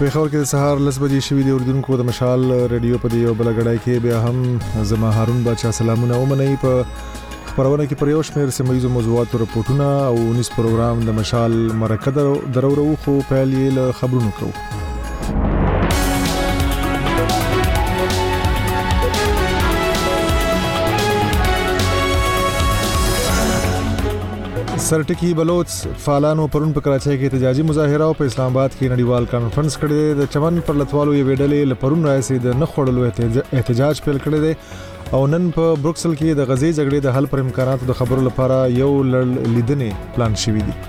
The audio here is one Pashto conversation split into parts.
پیښور کې د سهار 10 بجې شوې د اردوونکو د مشال ریډیو په یو بل غړای کې بیا هم زما هارون بچا سلامونه ومني په خبرونه کې پر یو شمېر سیمایي موضوعات رپورټونه او 19 پروګرام د مشال مرکه درورو خو پیل یې له خبرونو کوو. سرټکی بلوچ فعالانو پرون په کراچۍ کې احتجاجي مظاهره او په اسلام آباد کې نړیوال کانفرنس کړی د چمن پر لټوالو یو ویډلې لپرون راځي د نخړلو احتجاج پیل کړی دی او نن په بروکسل کې د غزې جګړې د حل پر امکاناتو د خبرو لپاره یو لیدنې پلان شوی دی.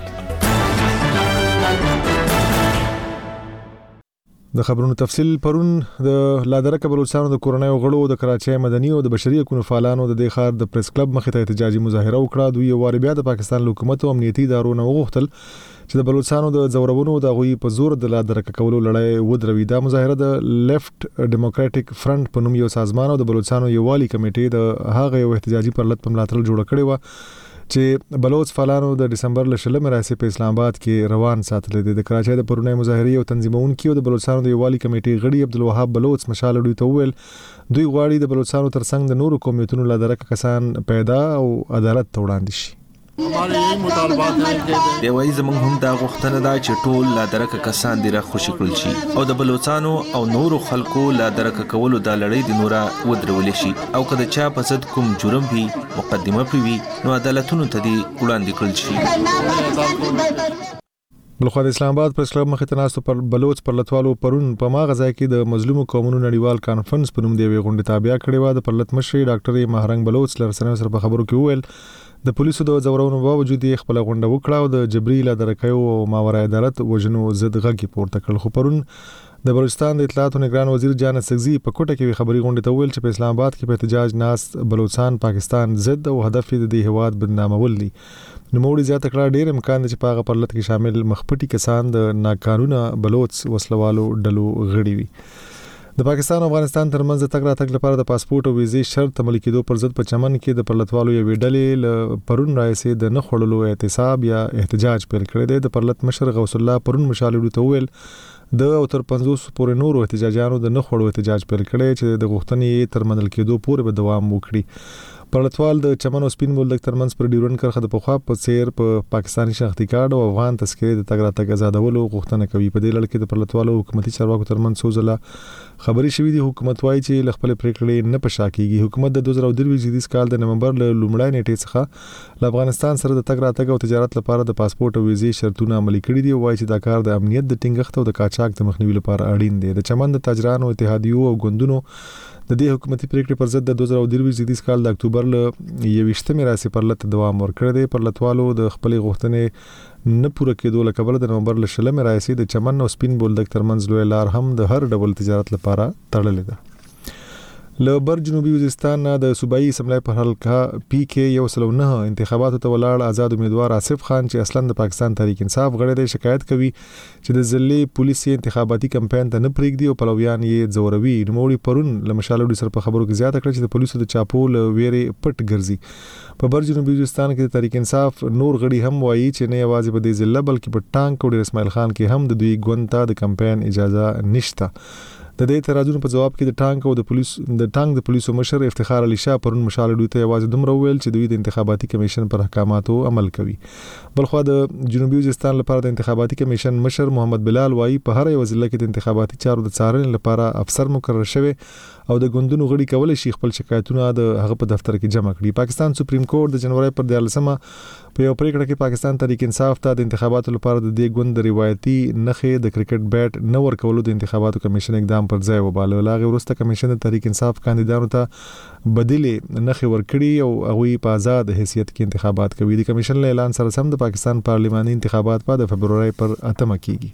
د خبرونو تفصیل پرون د لادرکه بلوچستان د کورنۍ غړو د کراچۍ مدني او د بشري حقوقو فعالانو د ښار د پریس کلب مخې ته احتجاجي مظاهره وکړه. دوی واره بیا د پاکستان حکومت او امنیتي ادارو نه وغوښتل چې د بلوچستان د زورونو د غوي په زور د لادرکه کولو لړۍ ودروي. دا مظاهره د لیفټ ډیموکراټک فرنٹ په نوم یو سازمان او د بلوچستان یووالي کمیټې د هغه یو احتجاجي پرلط په ملاتړ جوړ کړی و چې بلوچ فعالانو د دسمبر ل 16 مراسم په اسلام آباد کې روان ساتل دي. د کراچۍ د پرونی مظاهره او تنظیمونکو د بلوچستان د یووالي کمیټې غړي عبدالوهاب بلوچ مشال دوی ته ویل دوی غواړي د بلوچستان ترڅنګ د نورو قومیتونو لادرکه کسان پیدا او عدالت ته وړاندې شي. دی وایي زموږ هم دا غوښتنه ده چې ټول لادرکه کسان دې را خوشي کړل شي او د بلوچستان او نورو خلکو لادرکه کولو د لړۍ د نورا ودرول شي او کله چا په صد کوم جرم وي مقدمه پوي نو عدالتونو ته دې وړاندې کړل شي. بلخو د اسلام آباد پریس کلب مخې ته ناستو پر بلوچ پر لټوالو پرون په ما غزا کې د مظلوم قومونو نړیوال کانفرنس په نوم دی غونډه تابع کړې و. د پرلط مشر ډاکټر مهرنګ بلوچ لرسنه سره په خبرو کې ویل د پولیسو د زورونو باوجود یې خپل غونډه وکړه او د جبري لادرکیو او ماورای عدالت وجنو ضد غږی پورته کړ. خو پرون د بلوچستان د اطلاعات او نگران وزیر جان سګزی په کوټه کې خبري غونډه ته ویل چې په اسلام آباد کې په احتجاج ناس بلوچستان پاکستان ضد او هدف د دې هواد بدنامول دي. نوموړي زیاته کړه ډېر امکان دی چې په هغه پرلط کې شامل مخپټي کسان د ناقانونه بلوچ وسلوالو ډلو غړي وي. د پاکستان او افغانستان ترمنځ د تګ راتګ لپاره د پاسپورت او ویزې شرط عملي کېدو پر ضد په چمن کې د پرلطوالو یو ویډلې پرون راځي د نخړلو احتساب یا احتجاج پیل کړی دی. د پرلط مشر غوث الله پرون مشالو ته ویل د او تر 50 پورې نورو احتجاجانو د نخړلو احتجاج پیل کړی چې د غوښتنې تر منل کېدو پورې به دوام وکړي. پرلطوال د چمن او سپین بولدک ترمنځ پر ډیورن کرخه د پخوا په سیر په پاکستاني شناختی کارت او افغان تذکرې د تګ راتګ آزادولو غوښتنه کوي. په دې لړ کې د پرلطوالو حکومتي چارواکو ترمنځ سوزله خبري شوې دي. حکومت وايي چې خپل پریکړې نه پښاکيږي. حکومت د 2023 کال د نومبر له لومړۍ نیټې څخه له افغانستان سره د تګ راتګ او تجارت لپاره د پاسپورت او ویزې شرطونه عملي کړي دي. وايي چې دا کار د امنیت د ټینګښت او د قاچاق د مخنیوي لپاره اړین دی. د چمن د تاجرانو اتحادیو او ګوندونو د دې حکومتي پریکړې پر ضد د 2023 کال د اکتوبر له 21 مراسم پرلط دوام ورکړی دی. پرلطوالو د خپل غوښتنې نه پوره کېدو له کبله د نومبر له 16 مراسم د چمن او سپین بولدک ترمنځ لوی لار هم د هر ډول تجارت لپاره تړلې ده. له بر جنوبي وزیرستان د صوبایي اسمبلی په حلقه پی کې 109 انتخاباتو ته ولاړ آزاد امیدوار آصف خان چې اصلا د پاکستان تحریک انصاف غړی دی شکایت کوي چې د ځلې پولیسي انتخاباتي کمپاین ته نه پریږدي او پلویان یې زوروي. نوموړي پرون له مشالو سره په خبرو کې زیاته کړه چې د پولیسو د چاپو له ویري پټ ګرځي. په بر جنوبي وزیرستان کې د تحریک انصاف نور غړي هم وایي چې نه یوازې په دې ځله بلکې په ټانک او اسماعیل خان کې هم د دوی ګوند ته د کمپاین اجازه نشته. د دې اعتراضونو په جواب کې د ټانک د پولیسو مشر افتخار علي شاه پرون مشال دوی ته یوازې دومره ویل چې دوی د انتخاباتي کمیشن پر احکاماتو عمل کوي. بلخو د جنوبي وزیرستان لپاره د انتخاباتي کمیشن مشر محمد بلال وایي په هر یو ضلع کې د انتخاباتي چارو د څارنې لپاره افسر مقرر شوی او د ګوندونو غړي کولای شي خپل شکایتونه د هغه په دفتر کې جمع کړي. پاکستان سپریم کورټ د جنوري پر 14 په یو پریکړه کې پاکستان تحریک انصاف ته د انتخاباتو لپاره د دې ګوند د روایتي نخې د کرکټ بیټ نه ورکولو د انتخاباتو کمیشن اقدام پر ځای وباله. لاغه ورسته کمیشن د تحریک انصاف کاندیدانو ته بدیلې نخې ورکړي او هغه په آزاد حیثیت کې انتخابات کوي. د کمیشن له اعلان سره سم د پاکستان پارلماني انتخابات په فبرवरी پر 8 کېږي.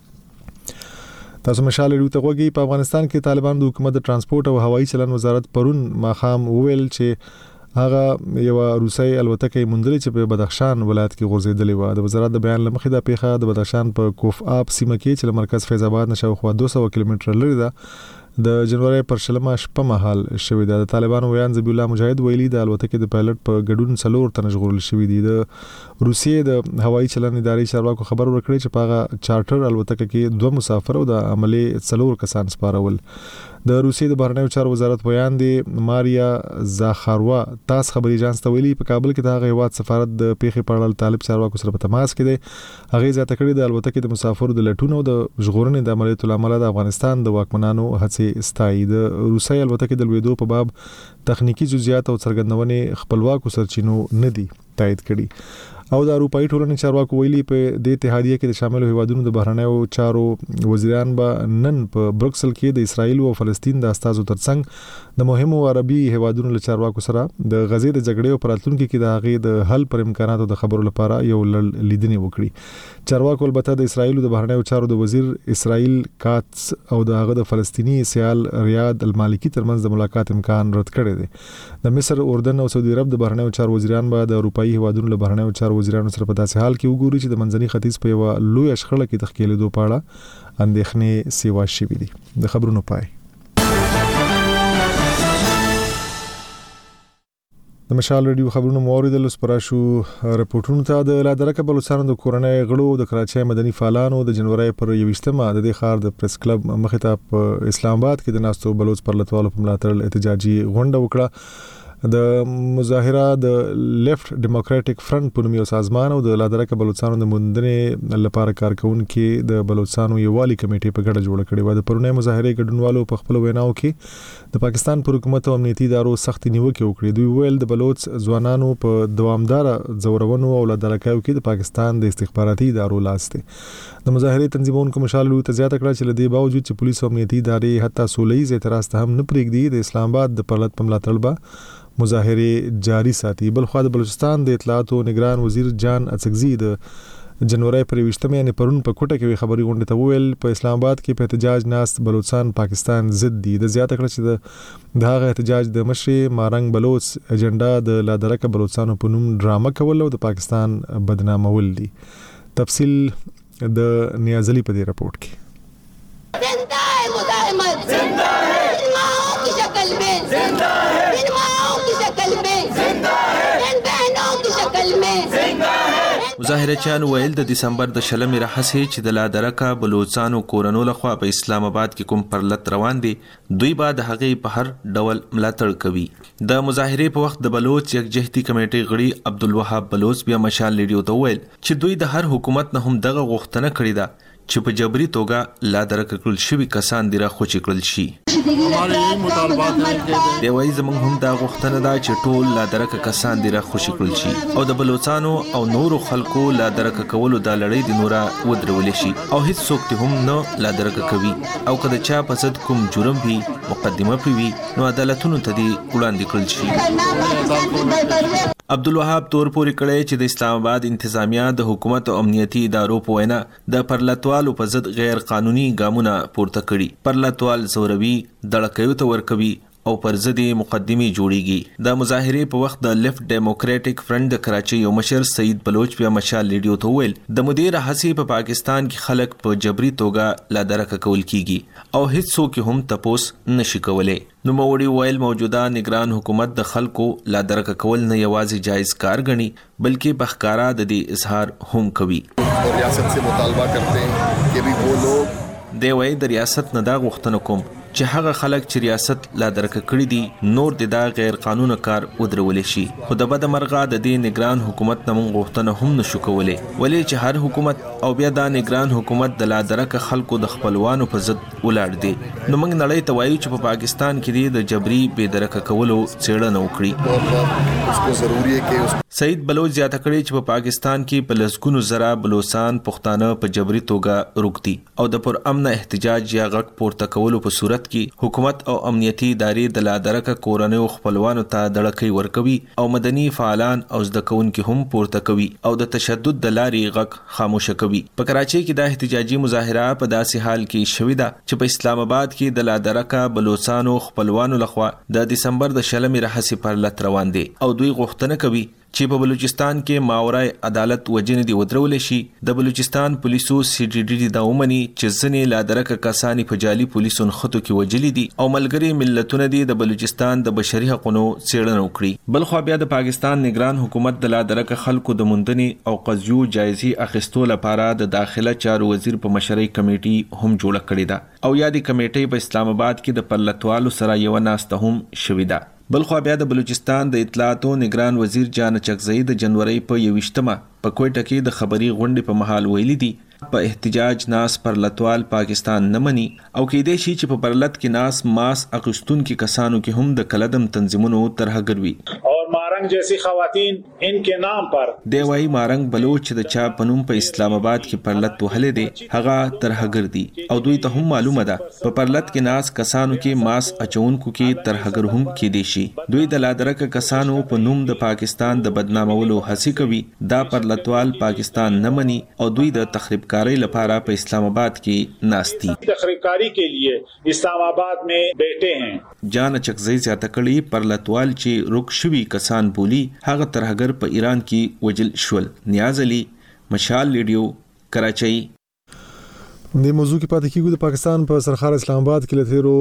تاسو مشال لري ته وګورئ په افغانستان کې طالبان د حکومت د ترانسپورت او هوایي چلن وزارت پرون ماخام ویل چې هغه یو روسي الوتکه مندلې چې په بدخشان ولایت کې غورځېدلې و. د وزارت د بیان لمخې د پیښه د بدخشان په کوف آب سیمه کې چې مرکز فیض آباد نشو خو 200 کیلومتر لري ده د جنوري پر 20 مهال شوې ده. د طالبانو ویان ذبیح الله مجاهد ویلي د الوتکې د پایلټ په ګډون 4 تن ژغورل شوي دي. د روسیې د هوایي چلند ادارې چارواکو خبر ورکړی چې په هغه چارټر الوتکه کې 2 مسافر او د عملي 4 کسان سپارول. د روسیې د بهرنیو چارو وزارت ویان دی ماریا زاخاروا تاس خبري اژانس ته ویلي په کابل کې د هغه هیواد سفارت د پیښې په اړه طالب چارواکو سره په تماس کې دی. هغه زیاته کړې د الوتکې د مسافرو د لټون او د ژغورنې د عملیاتو لامل د افغانستان د واکمنانو هڅې ستایي. د روسي الوتکې د لویدو په باب تخنیکی جزئیات او څرګندونې خپلواکو سرچینو نه دي تایید کړي. او د اروپאי ټولنې چارواکو ویلي په د اتحادیه کې د شامل هیوادونو د بهرنیو چارو وزیران به نن په بروکسل کې د اسرایل او فلسطین د استازو ترڅنګ د مهمو عربي هیوادونو له چارواکو سره د غزې د جګړې او پراتلونکو کې د هغې د حل پر امکاناتو د خبرو لپاره یو لیدنې وکړي. چارواکو البته د اسرایل د بهرنیو چارو د وزیر اسرائیل کاتس او د هغه د فلسطینی سیال ریاض المالکی ترمنځ د ملاقات امکان رد کړی دی. د مصر، اردن او سعودي عرب د بهرنیو چارو وزیران به د اروپאי هیوادونو له بهرنیو چارو وزیرانو سره په داسې حال کې وګوري چې د منځني ختیځ په یو لوی شخړه کې تخکېلېدو په اړه اندېښنې سیوا شوې دي. د خبرونو پای. د مشال ریډیو خبرونو موریدل سپراشو رپورټونو ته د لادرکه بلوچستان د کورنۍ غړو د کراچۍ مدني فعالانو د جنوري پر 21مه د دې ښار د پریس کلب مخې ته په اسلام آباد کې د ناستو بلوچ پرلتوالو په ملاتړ احتجاجي غونډه وکړه. د مظاهره د لیفت ډیموکراټک فرنٹ په نوم یو سازمان او د لادرکه بلوچستان د موندنې لپاره کارکونکو د بلوچستان یووالي کمیټې په ګډه جوړ کړې و. د پرونی مظاهره ګډونوالو په خپل ویناو کې د پاکستان پر حکومت او امنیتي ادارو سخت نیوکه وکړې. دوی ویل د بلوچ ځوانانو په دوامدار زورونو او لادرکه کې د پاکستان د استخباراتي ادارو لاس دی. د مظاهره تنظیمونکو مشال ته زیاته کړه چې لدی باوجود چې پولیس او امنیتي ادارې حتی سولهیز اعتراض ته هم نه پرېږدي د اسلام آباد د پرلط په ملاتړ به مظاهره جاری ساتي. بل خو د بلوچستان د اطلاعات او نگران وزیر جان اڅکزي د جنوري پر 20مه یعنی پرون په کوټه کې خبري غونډه ته ویل په اسلام آباد کې په احتجاج ناست بلوچستان پاکستان ضد دي. د زیاته کړه چې د هغه احتجاج د مشر مارنګ بلوچ اجنډا د لادرکه بلوچستان په نوم ډرامه کول او د پاکستان بدنامول دي. تفصیل د نیازلی په دې رپورت کې. زندہ ہے مزاحمت، زندہ ہے ماؤں کی شکل میں، زندہ ہے ماؤں کی شکل میں، زندہ ہے بہنوں کی شکل میں، زندہ ہے. مظاهرچیان ویل د دسمبر د 20 راهیسې چې د لادرکه بلوچستان کورنو لخوا په اسلام آباد کې کوم پرلط روان دي دوی بعد هغه په هر ډول ملاتړ کوي. د مظاهره په وخت د بلوچ یکجهتي کمیټې غړي عبدالوهاب بلوچ بیا مشال ریډیو ته ویل چې دوی د هر حکومت نه هم دغه غوښتنه کړې ده چې په جبري توګه لادرکه کړل شوی کسان دی را خوشی کړل شي. دی وایي زموږ هم دا غوښتنه ده چې ټول لادرکه کسان دی را خوشی کړل شي او د بلوچستان او نورو خلکو لادرکه کولو د لړۍ د نورا ودرول شي او هیڅ څوک ته هم نه لادرکه کوي او کله چا په صد کوم جرم وي مقدمه پوي نو عدالتونو ته دی وړاندې کړل شي. عبدالوهاب تور پورې کړی چې د اسلام آباد انتظامیه د حکومت او امنیتي ادارو په وینا د پرلتوالو په ضد غیر قانوني ګامونه پورته کړي. پرلتوال زوروي دړکیو ته ورکوي او پر ضد مقدمي جوړیږي. د مظاهره په وخت د لیفت ډیموکراټک فرنٹ د کراچۍ یو مشر سعید بلوچ بیا مشال ریډیو ته ویل د مدیر حسی په پاکستان کې خلک په جبري توګه لادرکه کول کیږي او هیڅ څوک هم تپوس نشي کولای. نو موړي ویل موجوده نگران حکومت د خلکو لادرکه کول نه یوازې جایز کار غني بلکې په ښکارا د دې اظهار هم کوي. ریاست سے مطالبہ کرتے ہیں کہ بھی وہ لوگ دی وایي د ریاست نه دا غوښتنه کوم چې هغه خلک چې ریاست لادرکه کړی دي نور د دا غیر قانوني کار ودرول شي. خو د بد مرغه د دې نگران حکومت نه مونږ غوښتنه هم نشو کولای ولې چې هر حکومت او بیا دا نگران حکومت د لادرکه خلکو د خپلوانو په ضد ولاړ دي. نو موږ نړۍ ته وایو چې په پاکستان کې د جبري بې درکه کولو څېړنه وکړي. اسکو ضروری ہے کہ سعید بلوچ زیاته کړی چې په پاکستان کې په لسګونو زره بلوچستان پښتانه په جبري توګه روکتي او د پر امن احتجاج یا غږ پورته کولو په صورت کې حکومت او امنیتي ادارې د لادرکه کورنیو خپلوانو ته دړکې ورکوي او مدني فعالان او زده کوونکي هم پورته کوي او د تشدد د لارې غږ خاموش کوي. په کراچۍ کې د احتجاجي مظاهره په داسې حال کې شوې ده چې په اسلام آباد کې د لادرکه بلوچستانو خپلوانو لخوا د دسمبر د 20 راهیسې پرلط روان دي او دوی غوښتنه کوي چې په بلوچستان کې ماورای عدالت وجنې دی ودرول شي. د بلوچستان پولیسو CDD دا ومني چې ځنې لا درکه کسانی په جالي پولیسو خطو کې وجلي دي او ملګری ملتونه دي د بلوچستان د بشري حقوقو څېړنه وکړي. بل خو بیا د پاکستان نگران حکومت د لا درکه خلکو د موندنې او قضیو جایزي اخیستو لپاره د داخله چارو وزیر په مشرۍ کمیټي هم جوړه کړې ده او یا د کمیټې په اسلام آباد کې د پرلتوالو سره یو ناسته هم شوې ده. بل خو بیا د بلوچستان د اطلاعاتو نگران وزیر جان چکزئی د جنوري په 21مه په کوټه کې د خبري غونډې په محل ویلي دي په احتجاج ناس پرلتوال پاکستان نه مني او کېدې شي چې په پرلت کې ناس ماس اغشتون کې کسانو کې هم د کلدم تنظیمونو ترهګر وي. اور مارنگ جیسی خواتین ان کے نام پر دی وای مارنگ بلوچ د چا پنوم په اسلام آباد کې پرلت وهلې دي هغه ترهګر دي او دوی ته هم معلومه ده په پرلت کې ناس کسانو کې ماس اچونکو کې ترهګر هم کېدې شي. دوی د لادرک کسانو په نوم د پاکستان د بدنامولو هڅه کوي. دا پرلتوال پاکستان نه مني او دوی د تخریب کاری لپاره په اسلام آباد کې ناشتي تخریبکاری کے لیے اسلام آباد میں بیٹھے ہیں. جان چکزئی زیاته کړي پرلتوال چې رک شوي کسان بولی هغه ترهګر په ایران کې وجل شول. نیاز علي، مشال ریډیو، کراچۍ. د موضوع کې پاتې کیږو. د پاکستان په سرخار اسلام آباد کې لتیرو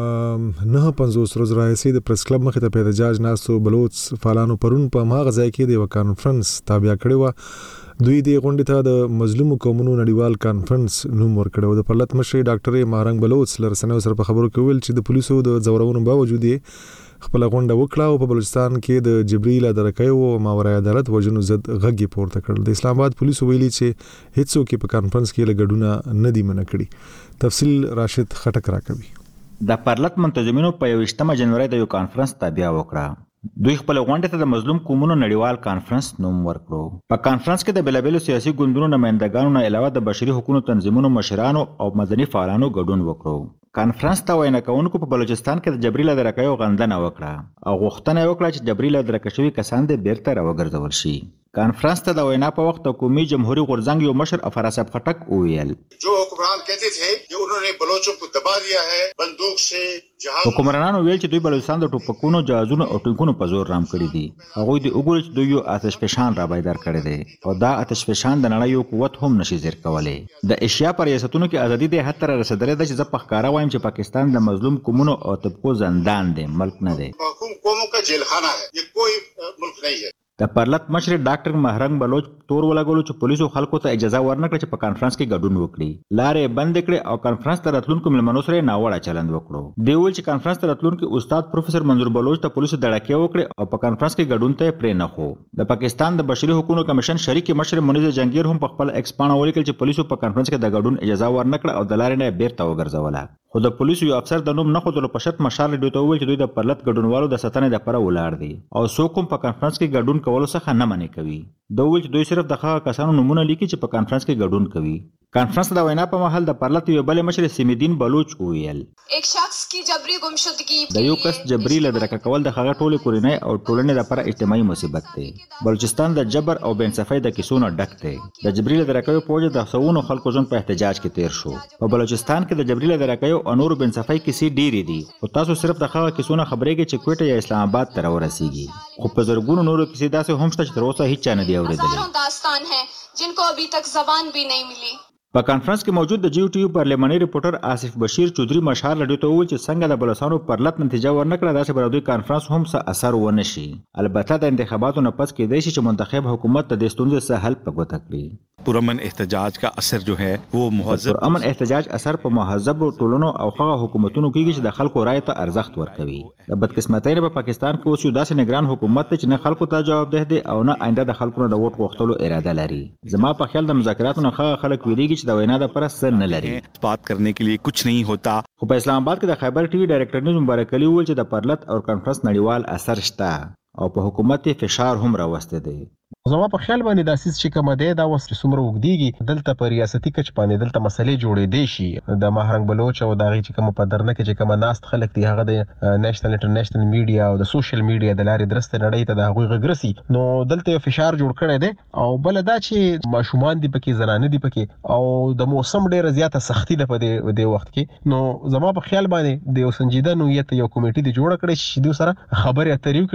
950 ورځې راځي د پریس کلب مخې ته په احتجاج ناستو بلوچ فعالانو پرون په ماغه ځای کې د یو کانفرنس تابع کړی و. دوی د غونډې ته د مظلوم قومونو نړیوال کانفرنس نوم ورکړو. د پرلت مشر ډاکټر مهرنګ بلوچ لرسنوي سره په خبرو کې ویل چې د پولیسو د زورونو باوجود خپل غونډه وکړه او په بلوچستان کې د جبريل درکایو او ماورای عدالت وجنو زد غږی پورته کړل. د اسلام آباد پولیسو ویلي چې هیڅوک په کانفرنس کې لګډونه نه دی منع کړي. تفصیل راشد خټک راکوي. د پرلت منتظمینو په 21 جنوري د یو کانفرنس تابع وکړه. دوی خپل غونډه ته د مظلوم قومونو نړیوال کانفرنس نوم ورکړو. په کانفرنس کې د بلابلو سیاسي ګوندونو نمائندګانو نه علاوه د بشري حقوقو تنظیمونو مشرانو او مدني فعالانو ګډون وکړو. کانفرنس ته وینا کوونکو په بلوچستان کې د جبري لدرکایو غندنه وکړه او غوښتنه وکړه چې جبري لدرکه شوی کسان د بیرته راوګرځول شي. کانفرنس ته د وینا په وخت حکومي جمهوریت غورځنګ یو مشر افراسب خټک وویل جو حکمران کہتے تھے کہ انہوں نے بلوچوں کو دبا دیا ہے بندوق سے جہاز. حکمرانانو ویل چې دوی بلوچستان د ټوپکونو جهازونو او ټینکونو په زور رام کړی دي. هغوی د وګوري چې دوی یو آتش فشان را بیدار کړی دی او دا آتش فشان د نړۍ یو قوت هم نشي زیر کولی. د ایشیا پر ریاستونو کې ازادي د حتی رسیدلې ده چې زه په ښکارا وایم چې پاکستان د مظلوم قومونو او طبقو زندان دی، ملک نه دی. قوموں کا جیل خانہ ہے، یہ کوئی ملک نہیں ہے. د پرلت مشر ډاکټر مهرنګ بلوچ تور ولګولو چې پولیسو خلکو ته اجازه ورنکړه چې په کانفرنس کې ګډون وکړي. لارې بند کړې او کانفرنس ته راتلونکو مېلمنو سره ناوړه چلند وکړو. دی ویل چې کانفرنس ته راتلونکي استاد پروفیسور منظور بلوچ ته پولیسو دړکې وکړې او په کانفرنس کې ګډون ته پرې نه خو. د پاکستان د بشري حقوقو کمیشن شریک مشر منیز جنگیر هم په خپل ایکس پاڼه ولیکل چې پولیسو په کانفرنس کې د ګډون اجازه ورنکړه او د لارې نه بیرته وګرځوله. خو د پولیسو یو افسر د نوم نه خودلو په شرط مشال ډیو ته ویل چې دوی د پرلت ګډونوالو د ستنې د پره ولاړ دي او څوک هم په کانفرنس کې ګډون کولو څخه نه منع کوي. دا ویل چې دوی صرف د هغه کسانو نومونه لیکي چې په کانفرنس کې ګډون کوي. کانفرنس د وینا په محل د پرلت یو بل مشر سیمدین بلوچ ویل ایک شخص کی جبری گمشدگی د یو کس جبري لدرکه کول د هغه ټولې کورنۍ او ټولنې لپاره اجتماعي مصیبت دی. بلوچستان د جبر او بې انصافۍ د کیسو نه ډک دی. د جبري لدرکیو په وجه د سوونو خلکو ژوند په احتجاج کې تیر شو. په بلوچستان کې د جبري لدرکیو او نورو بې انصافۍ کیسې ډېرې دي او تاسو صرف د هغه کیسو نه خبرېږئ چې کوټه یا اسلام آباد ته راورسیږي. خو په زرګونو نورو کیسې داسې هم شته چې تر اوسه هیڅ چا نه دي اورېدلې. داستان ہے جن کو ابھی تک زبان بھی نہیں ملی. په کانفرنس کې موجود د جیو ټي یو پارلماني ریپورټر آصف بشیر چودري مشال لډو ته وویل چې څنګه د بلوچستانو پرلت نتیجه ورنکړه داسې به دوی کانفرنس هم څه اثر ونه شي. البته د انتخاباتو نه پس کېدای شي چې منتخب حکومت د دې ستونزې څه حل په ګوته کړي. پرامن احتجاج کا اثر جو ہے وہ مهذب پرامن احتجاج اثر په مهذب ټولنو او هغه حکومتونو کې چې د خلکو رائے ته ارزښت ورکوي. د بدقسمتۍ په پاکستان کې اوس یو داسې نگران حکومت دی چې نه خلکو ته جوابدeh دی او نه آینده د خلکو نه د ووټ غوښتلو اراده لري. زما په خیال د مذاکراتو نه هغه خلک ویریږي چې د وینا د پرس نه لري. بات کرنے کے لیے کچھ نہیں ہوتا. خو په اسلام آباد کې د خیبر ټي وي ډایرکټر نیوز مبارک علي وویل چې د پرلت او کانفرنس نړیوال اثر شته او په حکومت فشار هم راوسته دی. زما په خیال باندې د اساس چې کومه دی دا وسره څومره وګديږي دلته په ریاستي کچ باندې دلته مسلې جوړې دي شي. د مهرنګ بلوچ او دغه چې کوم په درنه کې چې کوم ناست خلک دي هغه د نېشنل انټرنیشنل میډیا او د سوشل میډیا د لارې درسته نړۍ ته د هغوی غږرسي. نو دلته فشار جوړ کړی دی او بل دا چې ماشومان دي پکې زنانه دي پکې او د موسم ډیره زیاته سختی ده په دې وخت کې. نو زما په خیال باندې د یو سنجیده نوعیت یو کمیټه دی جوړ کړی چې دوی سره خبرې اترې وکړي دوی د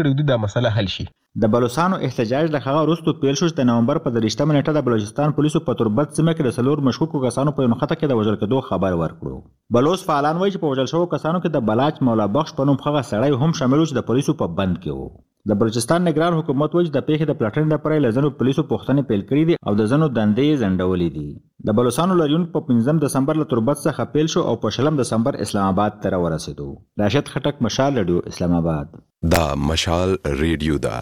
مسله حل شي. د بلوچستانو احتجاج له هغه وروسته پیل شو چې د نومبر په 23 نیټه د بلوچستان پولیسو په تربت سیمه کې د څلور مشکوکو کسانو په نخښه کې د وژل کېدو خبر ورکړو. بلوچ فعالان وایي چې په وژل شوو کسانو کې د بلاچ مولا بخش په نوم هغه سړی هم شامل و چې د پولیسو په بند کې و. د بلوچستان نگران حکومت وایي چې د پیښې د پلټنې لپاره له ځینو پولیسو پوښتنې پیل کړې دي او د ځینو دندې ځنډولې دي. د بلوچستان لاریون په 15 دسمبر له تربت څخه پیل شو او په 20 دسمبر اسلام آباد ته ورسېدو. راشد خټک، مشال رادیو، اسلام آباد. دا مشال رادیو دا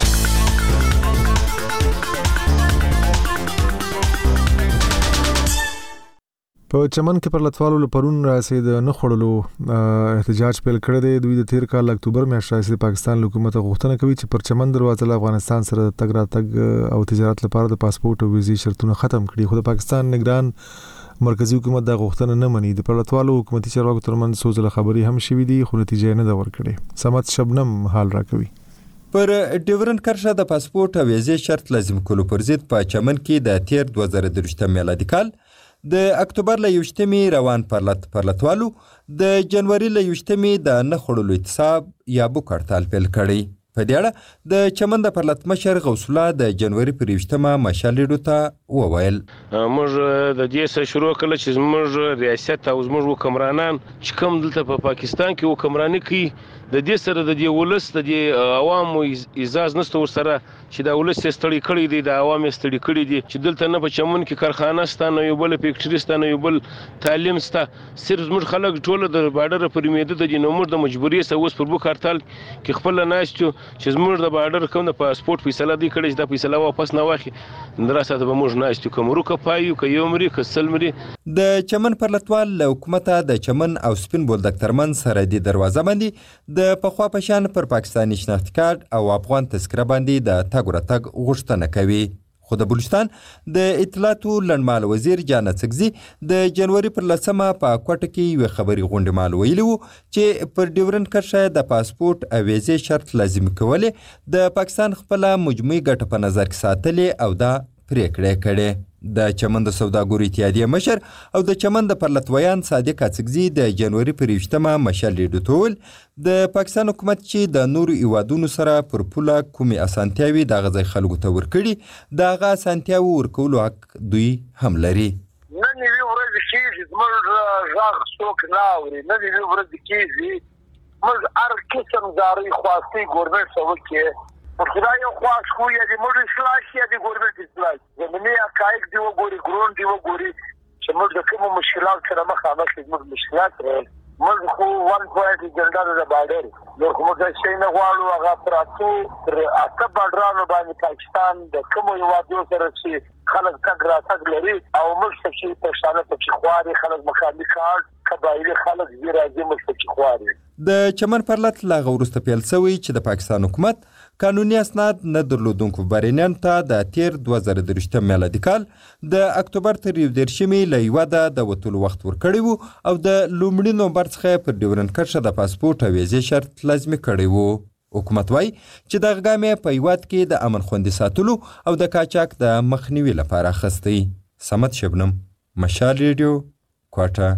په چمن کې پر لټوالو لپرون راسي د نه خړلو احتجاج پیل کړی دی. دوی د تیر کال اکتوبر میاشت راځي پاکستان حکومت غوښتنه کوي چې پر چمن دروازه له افغانستان سره تګ راتګ او تجارت لپاره د پاسپورت او ویزې شرطونه ختم کړي. خو د پاکستان نگران مرکزی حکومت دا غوښتنه نه مني. د پر لټوالو حکومتي چارواکو ترمنځ سوزله خبري هم شوې دي خو نتیجه نه ده ورکړې. سمت شبنم حال راکوي. پر ډیورن کرښه د پاسپورت او ویزې شرط لازم کولو پر ضد په چمن کې د تیر 2023 میلادي کال د اکتوبر له 21 روان پرلتوالو د جنوري له 21 د نه خړلو اعتصاب یا بوک هړتال پیل کړی. په دې اړه د چمن د پرلت مشر غوث الله د جنوري پر 21 مشال لیډو ته وویل موږ د دې سره شروع کړل چې موږ ریاست او موږ حکمرانان چې کوم دلته په پاکستان کې حکمرانی کوي د دې سره د دې ولس د دې عوامو اعزاز نشته ورسره چې د ولس ستړي کړي دي د عوامو ستړي کړي دي چې دلته نه په چمن کې کارخانه ستانه یو بل فیکټری ستانه یو بل تعلیم ستا صرف موږ خلک ټول د بارډر پر میده د نومور د مجبوری سره اوس پر بوک هړتال کې خپل ناشته چې موږ د بارډر کوم د پاسپورت فیصله دی کړي چې د فیصله واپس نه واخی دراسته به موږ ناشته کوم روکه پایو کې یو مری کسل مری. د چمن پرلتوال له حکومت د چمن او سپین بولدک ترمن سره د دروازه باندې د پخوا پشان پر پاکستاني شناخت کارت او افغان تذکره باندې د تګ ورتګ غوښتنه کوي. خو د بلوچستان د اطلاعاتو لنډمال وزیر جان اڅکزي د جنوري پر 10 په کوټه کې یو خبري غونډه مال ویلو چې پر ډیورن کرښه د پاسپورت او ویزې شرط لازم کولې د پاکستان خپل مجموعي ګټه په نظر کې ساتلې او دا پریکړه کړې. د چمن د سوداګرو اتحادیه مشر او د چمن د پرلتویان صادق اڅکزي د جنوري پر 21 مشال لیډو ټول د پاکستان حکومت چې د نورو ایوادونو سره پر پوله کومې اسانتیاوي د غځای خلکو ته ورکړي د هغه اسانتیاوي ورکولو حق دوی هم لري. نن یې ورځ کېږي زموږ غږ څوک نه اوري، نن یې ورځ کېږي موږ هر قسم زارۍ خواستې ګورنمنټ ته وکړي خدا یو خواست خو یا د موږ اصلاح شي یا د ګورنمنټ اصلاح زمینی حقایق دی وګوري ګرون دی وګوري چې موږ د کوم مشکلات سره مخامخ موږ مشکلات موږ خو 1 پوینټ جنډر د بارډر نو کوم ځای شي نه غواړو هغه پراتو تر اته بارډرانو باندې پاکستان د کوم یوادو سره چې خلک تګ راتګ لري او موږ چې په شانه په خواري خلک مخالفت کار قبایلی خلک زی راځي موږ چې خواري. د چمن پرلت لا غورسته پیل سوی چې د پاکستان حکومت قانوني اسناد نه درلودونکو بارینان ته د تیر 2023 میلادي کال د اکتوبر تر 10 له یواده د وټول وخت ورکړی وو او د لومړي نومبر څخه پر ډیورن کرښه د پاسپورت او ویزې شرط لازمي کړی وو. حکومت وای چې د غامې په یواد کې د امن خوندي ساتلو او د کاچاک د مخنیوي لپاره خستي. سمت شبنم، مشال ریډیو، کوټه.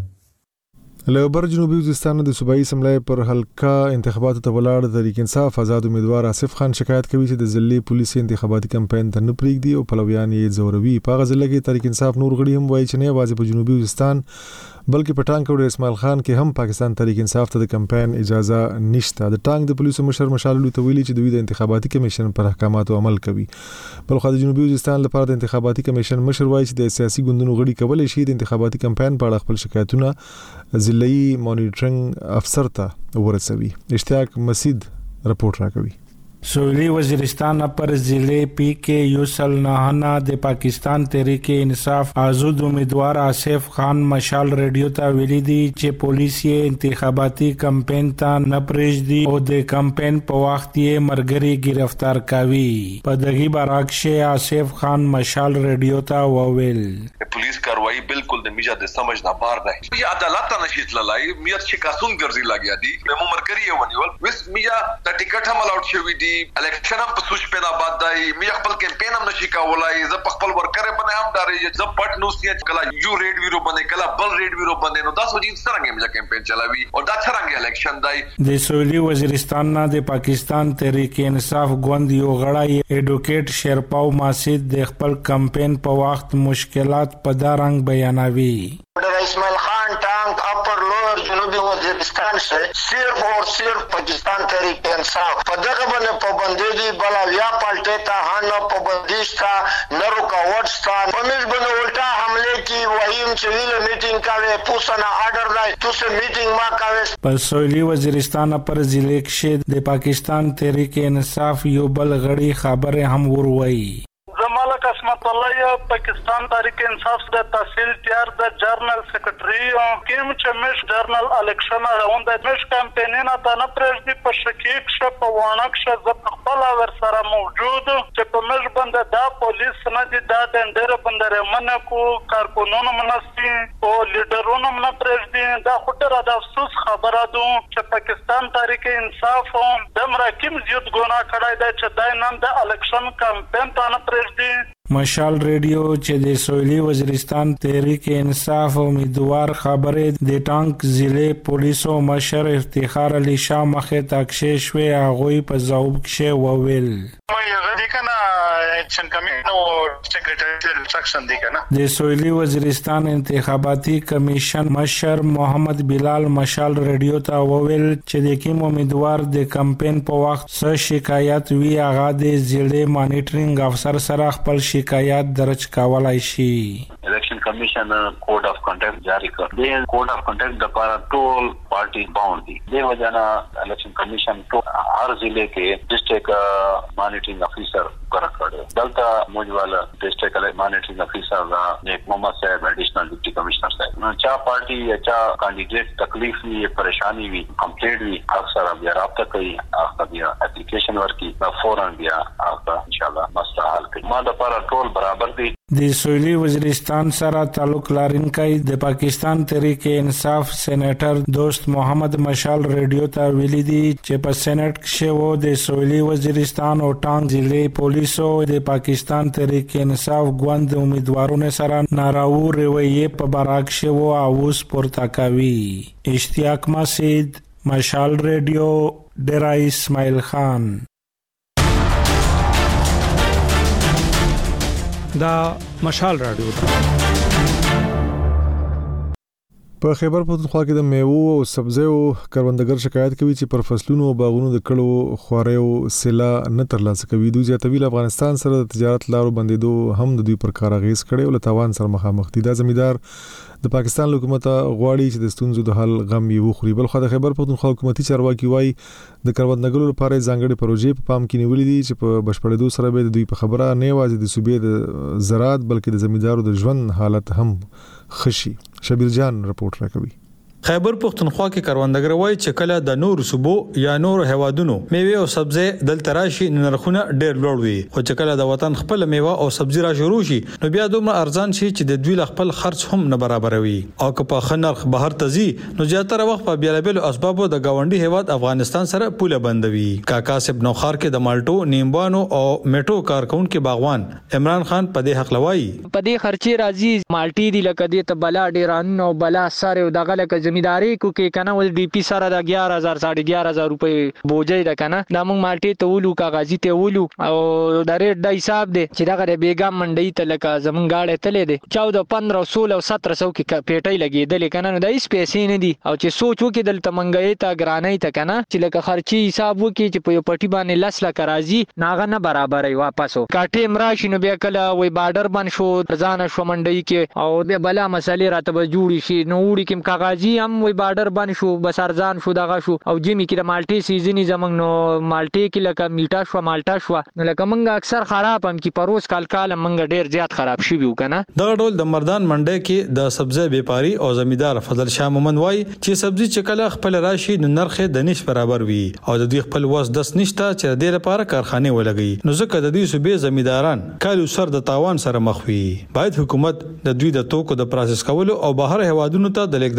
له بر جنوبي وزیرستان د صوبایي اسمبلی پر حلقه انتخاباتو ته ولاړ تحریک انصاف آزاد امیدوار آصف خان شکایت کوي چې د ضلعي پولیسو انتخاباتي کمپاین ته نه پریږدي او پلویان یې زوروي. په هغه ضلع کې تحریک انصاف نور غړي هم وایي چې نه یوازې په جنوبي وزیرستان بلکې په ټانک او اسماعیل خان کې هم پاکستان تحریک انصاف ته د کمپاین اجازه نشته. د ټانک د پولیسو مشر مشاللو ته ویلي چې دوی د انتخاباتي کمیشن پر احکاماتو عمل کوي. بل خو د جنوبي وزیرستان لپاره د انتخاباتي کمیشن مشر وایي چې د سیاسي ګوندونو غړي کولای شي د انتخاباتي کمپاین په اړه خپل شکایتونه ضلعي مانیټرینګ افسر ته ورسوي. اشتیاق مسید رپورټ راکوي. سویلی وزیرستان پر ضلع پی کے یوسل نہانا د پاکستان تحریک انصاف آزاد امیدوار آصف خان مشال ریڈیو تا ویلی دی چې پولیس یې انتخاباتي کمپاین ته نه پریږدي او د کمپاین په وخت یې مرګري گرفتار کوي. په دغه برعکس آصف خان مشال ریډیو ته وویل پولیس کاروایی بالکل د میجا د سمجھ نه بار ده. یا عدالت ته نشي تللای میت چې کاسون ګرځي لاګیا دي مې مرګري ونیول وس میجا د ټیکټ هم الاوټ شوی دی شي الیکشن هم په سوچ پیدا باد دی می خپل کمپاین هم نشي کولای ز په خپل ورکر باندې هم ډارې ز پټ نو سي کلا یو ریډ ویرو باندې کلا بل ریډ ویرو باندې نو دا سوچي څنګه می کمپاین چلاوي او دا څنګه الیکشن دی د سویلي وزیرستان نه د پاکستان تحریک انصاف ګوند یو غړی ایډوکیټ شیرپاو ماسید د خپل کمپاین په وخت مشکلات په دا رنګ بیانوي. اسماعیل خان ٹانک اپر لوور جنوبی وزیرستان سے صرف اور صرف پاکستان تحریک انصاف پدغه باندې پابندی دی بلاویا پالټه ته هانو پابندیش تا نه رکاوټ تا پمیش باندې الټا حمله کی وحیم چویل میټینګ کاوه پوسنا آرډر دی تو سے میټینګ ما کاوه. په سویلي وزیرستان پر ضلع کې د پاکستان تحریک انصاف یو بل غړي خبره هم وروي. زمالک اسمت الله پاکستان تحریک انصاف د تحصیل تیار د جرنل سیکریټری کیم چمش جرنل الیکشن راوند د مش کمپاینونه د نه پرېږدي په شکیک ش په وانک ش ز خپل ور سره موجود چې په مش باندې دا پولیس نه دي دا د ډېر باندې من کو کارکونونو منسي او لیډرونو نه پرېږدي دا خطر د افسوس خبره ده چې پاکستان تحریک انصاف د مراکم زیات ګناه کړای دی چې دای نن د الیکشن کمپاین ته نه پرېږدي. مشال ریډیو چې د سویلي وزیرستان تحریک انصاف امیدوار خبره د ټانک ضلع پولیسو مشر افتخار علي شاه مخه تاکشه شوی هغه په ځواب کې وویل د سویلي وزیرستان انتخاباتي کمیشن مشر محمد بلال مشال ریډیو ته وویل چې د کوم امیدوار د کمپاین په وخت څه شکایت وی هغه د ضلع مانیټرینګ افسر سره خپل شکایت درج کولای شي. الیکشن کمیشن کوډ اف کنډکټ جاری کړ. د کوډ اف کنډکټ لپاره ټول پارټي باوند دي. د وجانا الیکشن کمیشن ټول هر ضلع کې ډیسټریکټ مانیټرینګ افیسر مقرر کړ. دلته موجوال ډیسټریکټ مانیټرینګ افیسر دا نیک محمد صاحب ایډیشنل ډیپټي کمشنر صاحب نو چا پارټي یا چا کینډیډیټ تکلیف وی پریشانی وی کمپلیټ وی اکثر بیا رابطه کوي اخر بیا اپلیکیشن ورکی فورن بیا اخر ان شاء الله مسله حل کوي. ما د لپاره ټول برابر دي. د سویلي وزیرستان سره تعلق لرونکي د پاکستان تحریک انصاف سېنیټر دوست محمد مشال ریډیو ته ویلي دي چې په سېنات کې وو د سویلي وزیرستان او ټانګ ضلع پولیسو د پاکستان تحریک انصاف ګوند امیدوارونو سره ناراو رویه په براک کې وو او سپورت کوي. اشتیاق مسعود مشال ریډیو ډیرای اسماعیل خان. دا مشال رادیو ده. په خیبر پختونخوا کې د میوو او سبزیو کروندګر شکایت کوي چې پر فصلونو او باغونو د کړو خواریو سلا نه ترلاسه کوي. دوی زیاتوي افغانستان سره د تجارت لارو بندیدو هم د دوی پر کار اغیز کړي او له تاوان سره مخامخ دي. دا زمیدار د پاکستان حکومت غواړي چې د ستونزو د حل غم یې وخوري. بل خو د خیبر پختونخوا حکومتي چارواکي وایي د کروندګرو لپاره ځانګړي پروژې په پام کې نیولې دي چې په بشپړېدو سره به د دوی په خبره نه یوازې د صوبې د زراعت بلکې د زمیدارو د ژوند حالت هم خشي. شبیر جان رپورټ راکوي. خیبر پختونخوا کې کروندګر وایي چې کله د نور صوبو یا نور هوادونو میوه او سبزی دلته راشي نرخونه ډېر لوړ وي خو چې کله د وطن خپل میوه او سبزی را شروع شي نو بیا دومره ارزان شي چې د دوی خپل خرج هم نه برابروي او که په خنرخ بهر تزي نو زیاتره وخت په بیلابل اسبابو د گاونډي هواد افغانستان سره پوله بندوي. کاکا صاحب نوخار کې د مالټو نیمبانو او میټو کارکون کې باغوان عمران خان په دې حق لوي په دې خرچي راځي مالټي دی لکه دې ته بلا ډیران نو بلا سره دغه لکه زمینداری کو کې کنه ول ډي پی سره د 11000 11500 روپے بوجي ده کنه دا موږ مالټي ته ولو کاغذي ته ولو او د ریټ د حساب دی چې دغه بیګام منډي ته لکه زمون گاډه تلې دي 14 15 16 او 1700 کې پیټي لګیدل کنه نو د هیڅ پیسې نه دي او چې سوچ وکي دلته منګي ته ګرانۍ ته کنه چې لکه خرچي حساب وکي چې په پټي باندې لس لک راځي ناغه نه برابرې واپسو کاټه امراشي نو بیا کله وې بارډر بن شو ځان شو منډي کې او بیا بلا مسالې راته به جوړي شي نو وړي کوم کاغذي هم وې بارډر باندې شو بس ارزان شو دغه شو او جمی کې د مالټي سیزنی زمنګ نو مالټي کې لکه میټا شو مالټا شو نو لکه منګه اکثر خراب هم کې پروس کال منګه ډیر زیات خراب شي وو کنه. دا ډول د مردان منډه کې د سبزی بیپاری او زمیدار فضل شاه مومن وای چې سبزی چې کله خپل راشي نو نرخ د نش برابر وي او د دوی خپل واس دس نشته چې د لپاره کارخانه ولګي نو ځکه د دوی صوبې زمیداران کالو سر د تاوان سره مخ وي. باید حکومت د دوی د توکو د پروسس کولو او بهر هوادونو ته د لیکدولو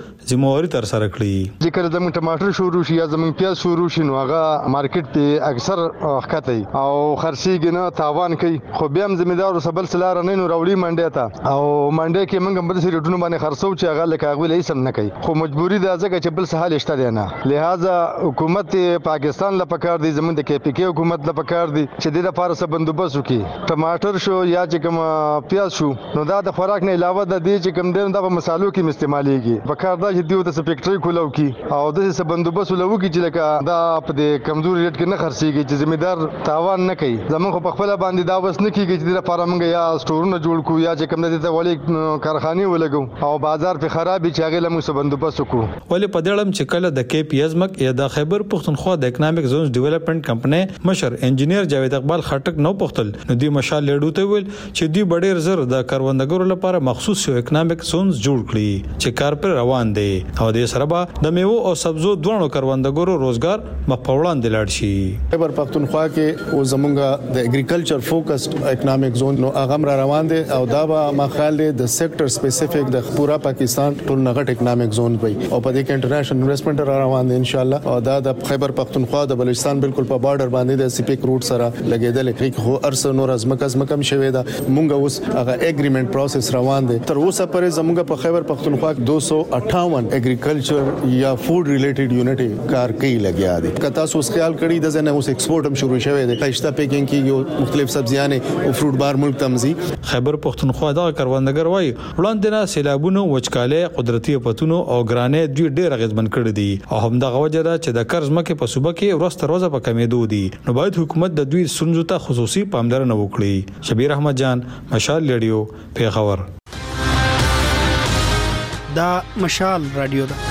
ذمہواری تر سره کړی. ځکه زموږ ټماټر شروع شي یا زموږ پیاز شروع شي نو هغه مارکیټ ته اکثر خطي او خرڅيږي نه تاوان کوي، خو بیا هم ځمېدار سبل سلار نه نو راوړي منډه ته او منډه کې موږ هم بل سری ډونه باندې خرڅو چې هغه لکه هغه لې سم نه کوي، خو مجبوری ده ځکه چې بل څه حل شته نه. لہذا حکومت پاکستان لپاره دی زموږ د کې پی کې حکومت لپاره دی چې د لپاره څه بندوبست وکړي. ټماټر شو یا چې کوم پیاز شو نو دا د خوراک نه علاوه د دې چې کوم د مصالحو کې استعمالېږي، په کار دا چې دیو د فیکټری کولو کې او د څه بندوبست ولو کې چې لکه دا په دې کمزوري ریټ کې نه خرڅيږي چې ذمہدار تاوان نه کوي. زموږ په خپل باندې دا وس نه کیږي چې د لپاره موږ یا سټورونه جوړ کو یا چې کوم د ته وړي کارخانه ولګو او بازار په خرابې چې هغه لمو څه بندوبست وکړو. ولې په دې اړه چې کله د کې پی ایز مک یا د خیبر پختونخوا د اکونومیک زونز ډیولپمنٹ کمپنی مشر انجینیر جاوید اقبال خټک نو پختل نو دی مشال لیډو ته ویل چې دی ډېر زر د کاروندګرو لپاره مخصوص یو اکونومیک زونز جوړ کړي چې کار پر روان دي او د سره به د میوه او سبزو دوه کاروندګرو روزګار مپوړان د لاړ شي. خیبر پختونخوا کې او زمونږ د اګریکلچر فوکسډ اکونومیک زون نو هغه روان دي او دا به مخال د سېکټر سپیسیفیک د پورا پاکستان ټول نغټ اکونومیک زون وي او په دې کې انټرنیشنل انویسټمنٹ روان دي ان شاء الله. او دا د خیبر پختونخوا د بلوچستان بالکل په بارډر باندې د سپیک روټ سره لګیدل کې خو ارس نور از مکم شوی دا مونږ اوس هغه اګریمنت پروسس روان دي. تر اوسه پرې زموږ په خیبر پختونخوا 258 اګریکلچر یا فود ریلیټډ یونټ کار کوي لګیا دي. کته اوس خیال کړی د زنه اوس ایکسپورټ هم شروع شوی دی، پښتا پیکینګ کې مختلف سبزیانه او فروټ بار ملک تمزي. خیبر پختونخوا دا کاروندګر وای وړاندې نه سیلابونو وچکاله قدرتي پتونو او ګرانې دوی ډېر غزمن کړی دي او هم دا غوجه ده چې د قرض مکه په صوبه کې ورسته روزه په کمیدو دي نو باید حکومت د دوی سنځو ته خصوصي پاملرنه وکړي. شبیر احمد جان، مشال ریډیو، پیښور. دا مشال رادیو ده.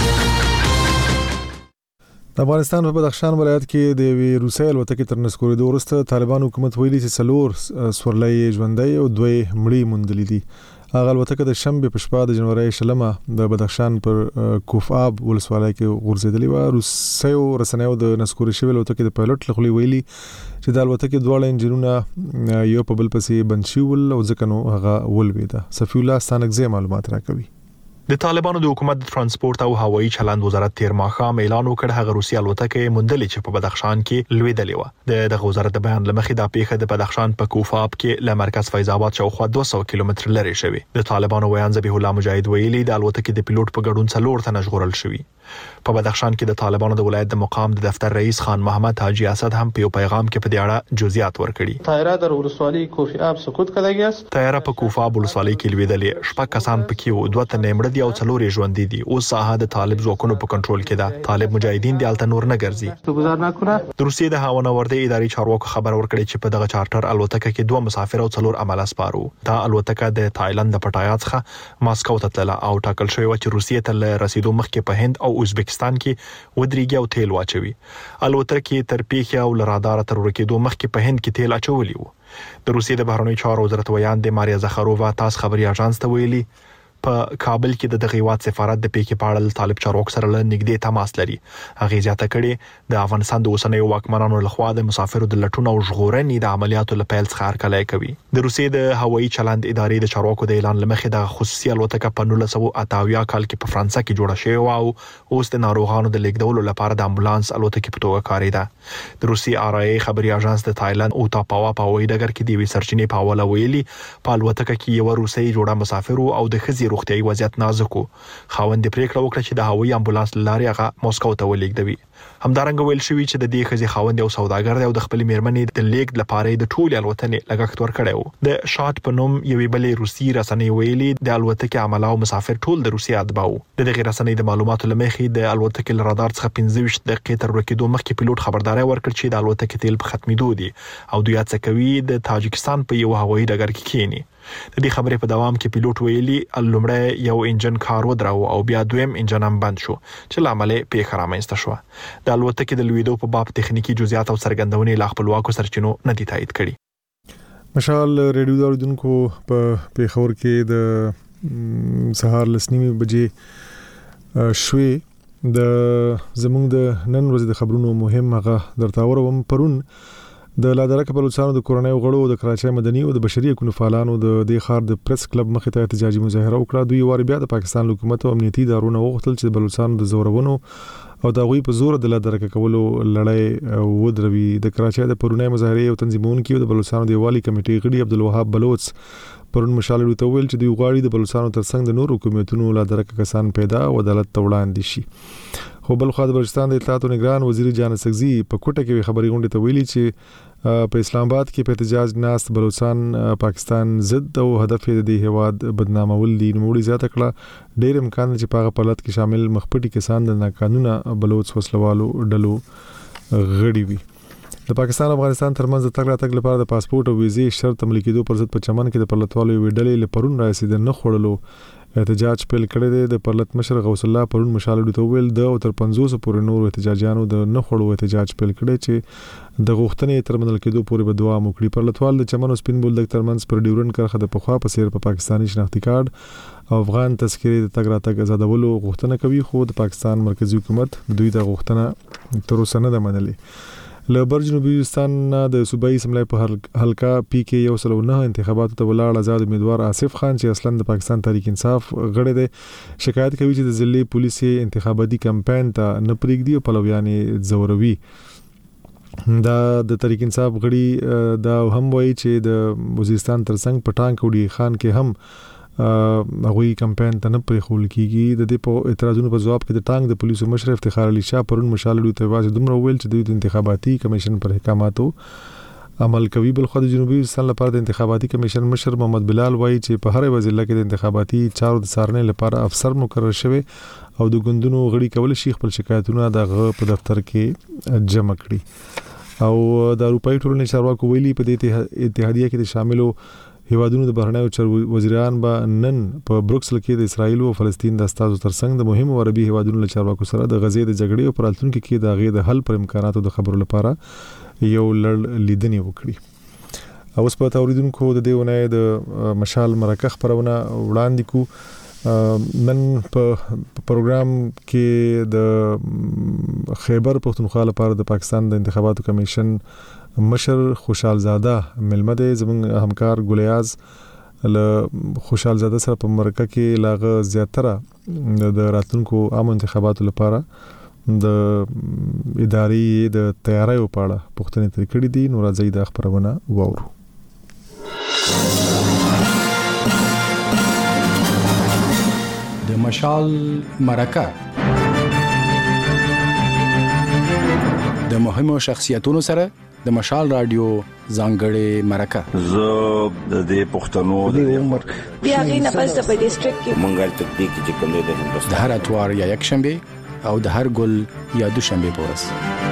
د افغانستان په بدخشان ولایت کې د وی روسي الوتکې تر نسکورېدو وروسته طالبان حکومت ویلي چې څلور سورلۍ ژوندۍ او دوی مړي موندلې دي. هغه الوتکه د شنبه په شپه د جنوري شلمه د بدخشان پر کوفاب ولسوالۍ کې غورځېدلې و. روسي رسنیو د نسکورې شوی الوتکې د پایلوټ لخوا ویلي چې د الوتکې دواړه انجنونه یو په بل پسې بند شول او ځکه نو هغه ولوېده. صفی الله ستانکزی معلومات راکوي. د طالبانو د حکومت د ترانسپورت او هوایي چلند وزارت تیر ماښام اعلان وکړ هغه روسي الوتکه موندلې چې په بدخشان کې لوېدلې و. د وزارت د بیان لمخې د پیښه د بدخشان په کوفاب کې له مرکز فیض آباد شاوخوا 200 کیلومتر لري شوی. د طالبانو ویان ذبیح الله مجاهد ویلي د الوتکې د پیلوټ په ګډون څلور تنه ژغورل شوی. په بدخشان کې د طالبانو د ولایت د مقام د دفتر رئیس خان محمد حاجی اسد هم په یو پیغام کې په دې اړه جزئیات ورکړي. طایره در ولسوالی کوفاب سقوط کړی است. طایره په کوفاب ولسوالی کې لوېدلې، شپږ کسان پکې وو، دوه تنه مړه دي او څلور یې ژوندي دي. اوس ساحه د طالب ځواکونو په کنټرول کې ده. طالب مجاهدین د الته نور نه ګرځي. د روسیې د هوانه وردی اداري چارواکو خبر ورکړي چې په دغه چارټر الوتکه کې دوه مسافر او څلور عمله سپارو. دا الوتکه د تایلند د پټایا څخه ماسکو ته تلله او ټاکل شوی و چې روسیې ته رسیدو مخکې په هند او ازبکستان کې ودرېږي او تیل واچوي. الوتکه تر پیښې او لرادار تر ورکېدو مخکې په هند کې تیل اچولي وو. د روسیې د بهرنیو چارو وزارت ویان د ماریا زخرووا تاس خبري اژانس ته ویلي په کابل کې د دغه هیواد سفارت د پیښې په اړه طالب چارواکو سره نږدې تماس لري. هغه زیاته کړي د افغانستان د اوسنیو واکمنانو لخوا د مسافرو د لټون او ژغورنې د عملیاتو لپاره څخه هرکلی کوي. د روسیې د هوایي چلند ادارې د چارواکو د اعلان لمخې د خصوصي الوتکه په 1988 کال کې په فرانسه کې جوړه شوې و او اوس د ناروغانو د لیږدولو لپاره د امبولانس الوتکې په توګه کارېده. د روسي آر آی خبري اژانس د تایلند او تاپاوا په هوایي ډګر کې د سرچینې په حواله ویلي په الوتکه کې یو روسي جوړه مسافر او د خزي روغتيایي وضعیت نازکو. خاوند پریکړه وکړه چې د هوایي امبولانس لارې هغه موسکو ته ولېږدوي. همدارنګه ویل شوی چې د دې خزي خاوند او سوداګر او د خپل میرمنې د لیږد لپاره د ټول الوتنې لګښت ورکړی و. د شات په نوم یوې بلې روسي رسنۍ ویلي د الوتکې عمله او مسافر ټول د روسي اتباع وو. د دغه رسنۍ د معلوماتو لمخې د الوتکې رادار څخه 15 دقیقې تر ورکېدو مخکې پیلوټ خبرداري ورکړ چې د الوتکې تیل په ختمېدو دي او دوی هڅه کوي د تاجکستان په یو هوایي ډګر کې کېني. د دې خبرې په دوام کې پیلوټ ویلي لومړی یو انجن کار ودراو او بیا دویم انجن هم بند شو چې لامل پیښه رامنځته شو. د الوتکې د لوېدو په باب تخنیکی جزئیات او څرګندونې لا خپلواکو سرچینو نه دي تایید کړي. مشال ریډیو اوریدونکو په پیښور کې د سهار لسنیمه بجې شوي د زموږ د نن ورځې د خبرونو مهم هغه درته اورم. پرون د لادرکه بلوچستان د کورنۍ غړو د کراچۍ مدني او د بشري حقوقو فعالانو د خار د پریس کلب مخې ته احتجاجي مظاهره وکړه. دوی وار بیا د پاکستان حکومت او امنیتي ادارو وغوښتل چې د بلوچستان د زورونو او د غوي په زور د لادرکه کولو لړۍ ودروي. د کراچۍ د پرونی مظاهره او تنظیمونکو د بلوچستان د والی کمیټې غړي عبدالوهاب بلوچ پرون مشال ته ویل چې دوی غواړي د بلوچستان ترڅنګ د نورو حکومتونو لادرکه کسان پیدا او عدالت ته وړاندې شي. خو بل خو د بلوچستان د اطلاعات او نگران وزیر جان سګزي په کوټه کې خبري غونډه ته ویلي چې په اسلام آباد کې په احتجاج ناست بلوچستان پاکستان ضد او هدف د دې هواد بدنامول دي. نوموړي زیاته کړه ډېر امکان چې په غلط کې شامل مخپټي کسان د ناقانونه بلوچ وسلوالو ډلو غړي وي. د پاکستان او افغانستان ترمنځ د تګ راتګ لپاره د پاسپورت او ویزې شرط عملي کېدو پر ضد په چمن کې د پرلتوالو ویډلې لپرون راسي د نه خړلو احتجاج پیل کړی دی. د پرلت مشر غوث الله پرون مشال ته ویل د او تر 500 پورې نور احتجاجیانو د نه خړو احتجاج پیل کړی چې د غوښتنې تر منل کېدو پورې به دوام وکړي. پرلتوال د چمن او سپین بولدک ترمنځ پر ډیورن کرخه د پخوا په سیر په پاکستاني شناختی کارت او افغان تذکرې د تګ راتګ آزادولو غوښتنه کوي، خو د پاکستان مرکزی حکومت دوی د غوښتنه تر اوسه نه ده منلې. له بر جنوبي وزیرستان د صوبایي اسمبلی په حلقه پی کې 109 انتخاباتو ته ولاړ آزاد امیدوار آصف خان چې اصلا د پاکستان تحریک انصاف غړی دی شکایت کوي چې د ضلعي پولیس انتخاباتي کمپاین ته نه پرېږدي او پلویانې ځوروي. دا د تحریک انصاف غړي دا هم وایي چې د وزیرستان ترڅنګ پټان کوډي خان کې هم هغوی کمپاین ته نه پرېښول کېږي. د دې په اعتراضونو په ځواب کې د ټانګ د پولیسو مشر افتخار علي شاه پرون مشال ته واځي دومره ویل چې د انتخاباتي کمیشن پر احکاماتو عمل کوي. بل خو د جنوبي وزیرستان لپاره د انتخاباتي کمیشن مشر محمد بلال وایي چې په هر ضلع کې د انتخاباتي چارو د څارنې لپاره افسر مقرر شوی او د ګوندونو غړي کول شي خپل شکایتونه دغه په دفتر کې جمع کړي. او د اروپאי ټولنې چارواکو ویلي په دې اتحادیه کې د شاملو هیوادونو د بهرنیو چارو وزیران به نن په بروکسل کې د اسرایل او فلسطین د استازو ترڅنګ د مهمو عربي هیوادونو له چارواکو سره د غزې د جګړې او پرالتونکو کې د غې د حل پر امکاناتو د خبرو لپاره یو لړ لیدنې وکړي. اوس په توریدونکو د دې ونې د مشال مرکه خبرونه وړاندې کو. نن په پروګرام کې د خیبر پختونخوا لپاره د پاکستان د انتخاباتو کمیشن مشر خوشحال زاده ملمده زموږ همکار ګلیاز له خوشحال زاده سره په مرکه کې لاغه زیاتره د راتلونکو عام انتخاباتو لپاره د ادارې د تیاری په اړه پوښتنې ترې کړې دي. نو راځي د خبرونه واورو. د مشال مرکه د مهمو شخصیتونو سره د مشال رادیو ځانګړې مرکه. زه د دې پښتنو د عمر بیا غینه پس په ډیسټریکټ کې منګل تطبیق چې کوم د هندوستان د هر اتوار یا یک شنبه او د هر ګل یا دوشنبه په ورځ.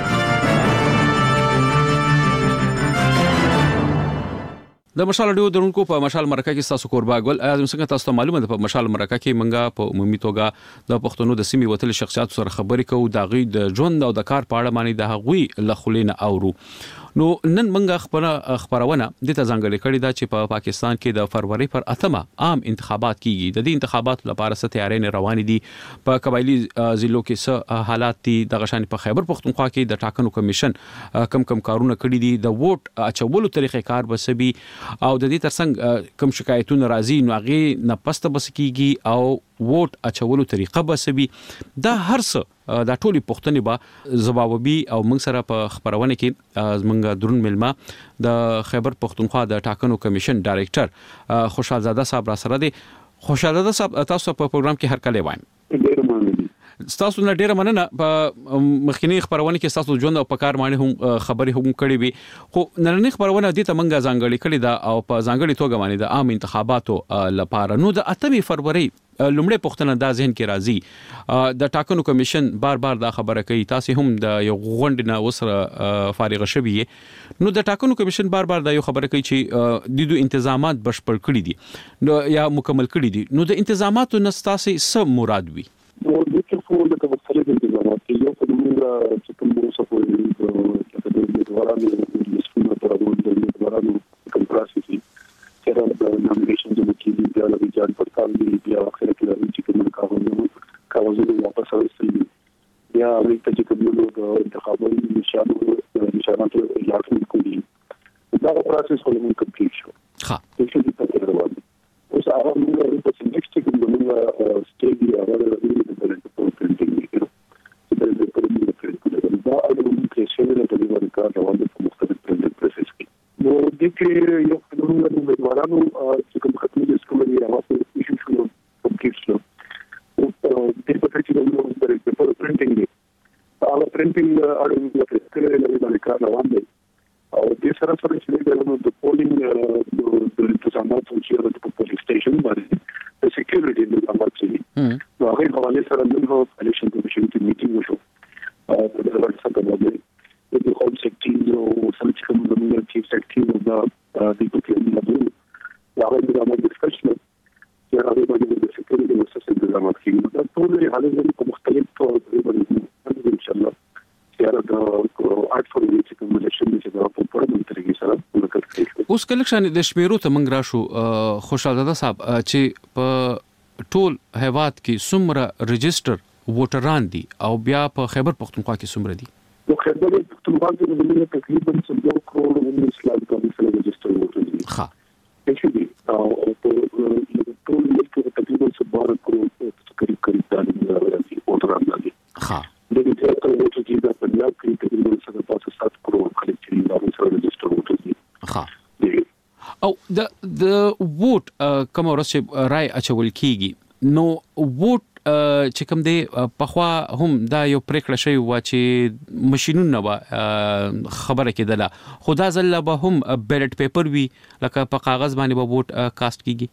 د مشال رادیو درونکو په مشال مرکه کې تاسو قربا ګل څنګه تاسو ته معلومه ده په مشال مرکه کې منګه په عمومي توګه د پښتنو د سیمې وتل شخصیت سره خبرې کوو د غي د ژوند او د کار په اړه باندې د هغوی لخلینه اورو. نو نن منګه خبرونه د ځانګړي کړي دا چې په پاکستان کې د فروری پر 8 عام انتخابات کیږي. د دې انتخاباتو لپاره ست تیاري روان دي. په قبایلی ضلعو کې څه حالات دي د غشان په خیبر پختونخوا کې د ټاکنو کمیشن کم کارونه کړي دي. د ووټ اچولو طریقې کار بسبي او د دې ترڅنګ کم شکایتونه راځي نو هغه نه پسته بس کیږي او ووټ اچولو طریقه بسبي. دا هر څه دا ټولي پښتني با زبابي او موږ سره په خبرونه کې موږ درون ملما د خیبر پختونخوا د ټاکنو کمیشن ډایریکټر خوشحال زاده صاحب را سره دي. خوشحال زاده صاحب تاسو په پروګرام کې هر کله وایم. تاسو نه ډیره مننه. په مخکینی خبرونه کې تاسو ژوند او پکار باندې هم خبري هم کړې وي خو نن خبرونه د تمنګ ځانګړي کړي دا او په ځانګړي توګه باندې د عام انتخاباتو لپاره نو د 8 فروری لومړی پښتنه دا ذهن کې راځي د ټاکنو کمیشن بار دا خبره کوي. تاسو هم د یو غونډ نه وسره فارغ شوي نو د ټاکنو کمیشن بار دا یو خبره کوي چې د دوی انتظامات بشپړ کړي دي نو یا مکمل کړي دي. نو د انتظاماتو نستاسي څه مراد وي؟ نو د ټول د مختلف انتظامات کې یو په موږ چې کوم څه په د ورانو د سپینو پرابول د ورانو کوم پروسس چې د نامینیشن د کې بیا د ویجان پړتال دی بیا اخر کې د چې کوم کاغذونه واپس راوستل بیا وایي چې کوم د انتخابي نشاناتو یادونه کوي دا پروسس ولې کمپلیټ شو ها چې دې په روان دي اوس هغه موږ په نیکسټ کې موږ سټیج دی هغه د پرنټینګ کیږي چې د پرنټینګ دا اړوند کې شوی د دې کار روان دي په مختلف پرنټینګ پروسس کې نو د کې یو قانون د مدوارانو چې کوم ختمي د سکول دی هغه په ایشو شو کمپلیټ شو او د په چې موږ د پرنټینګ دی هغه پرنټینګ اړوند د پرنټینګ کار روان دي او د سره چې د پولینګ د انتظامات چې د پولیس سټیشن باندې د سکیورټي د انتظامات چې نو هغه حواله سره د الیکشن کمیشن کې میټینګ وشو او د ورڅ په باندې د هوم سیکټینګ او سمچکم د چیف سیکټینګ او د ډیپټي لیډر هغه د عمل ډسکشن چې هغه باندې د سکیورټي د مسئله انتظامات کې دا ټول حالات په مختلف ډول باندې ان شاء الله اوس کله چې د شمیرو ته منګ راشو خوشحال زاده صاحب چې په ټول هیواد کې څومره ريجستر ووټران دي او بیا په خیبر پختونخوا کې څومره دي په خیبر پختونخوا کې د تقریبا 2 کروڑ 19 لک د ريجستر ووټر دي ها چې دي او په ټول ملک کې تقریبا 12 کروڑ قریب دي ووټران دي ها د دې ټول ووټر چې د پنجاب کې تقریبا 7 کروڑ خلک چې دا سره ريجستر ووټر دي ها او د ووټ کوم ورځ رائے اچول کیږي نو ووټ چې کوم دی پخوا هم دا یو پریکړه شوی و چې ماشينونه خبره کېدله خدا زله به هم بیلټ پیپر وی لکه په کاغذ باندې به ووټ کاست کیږي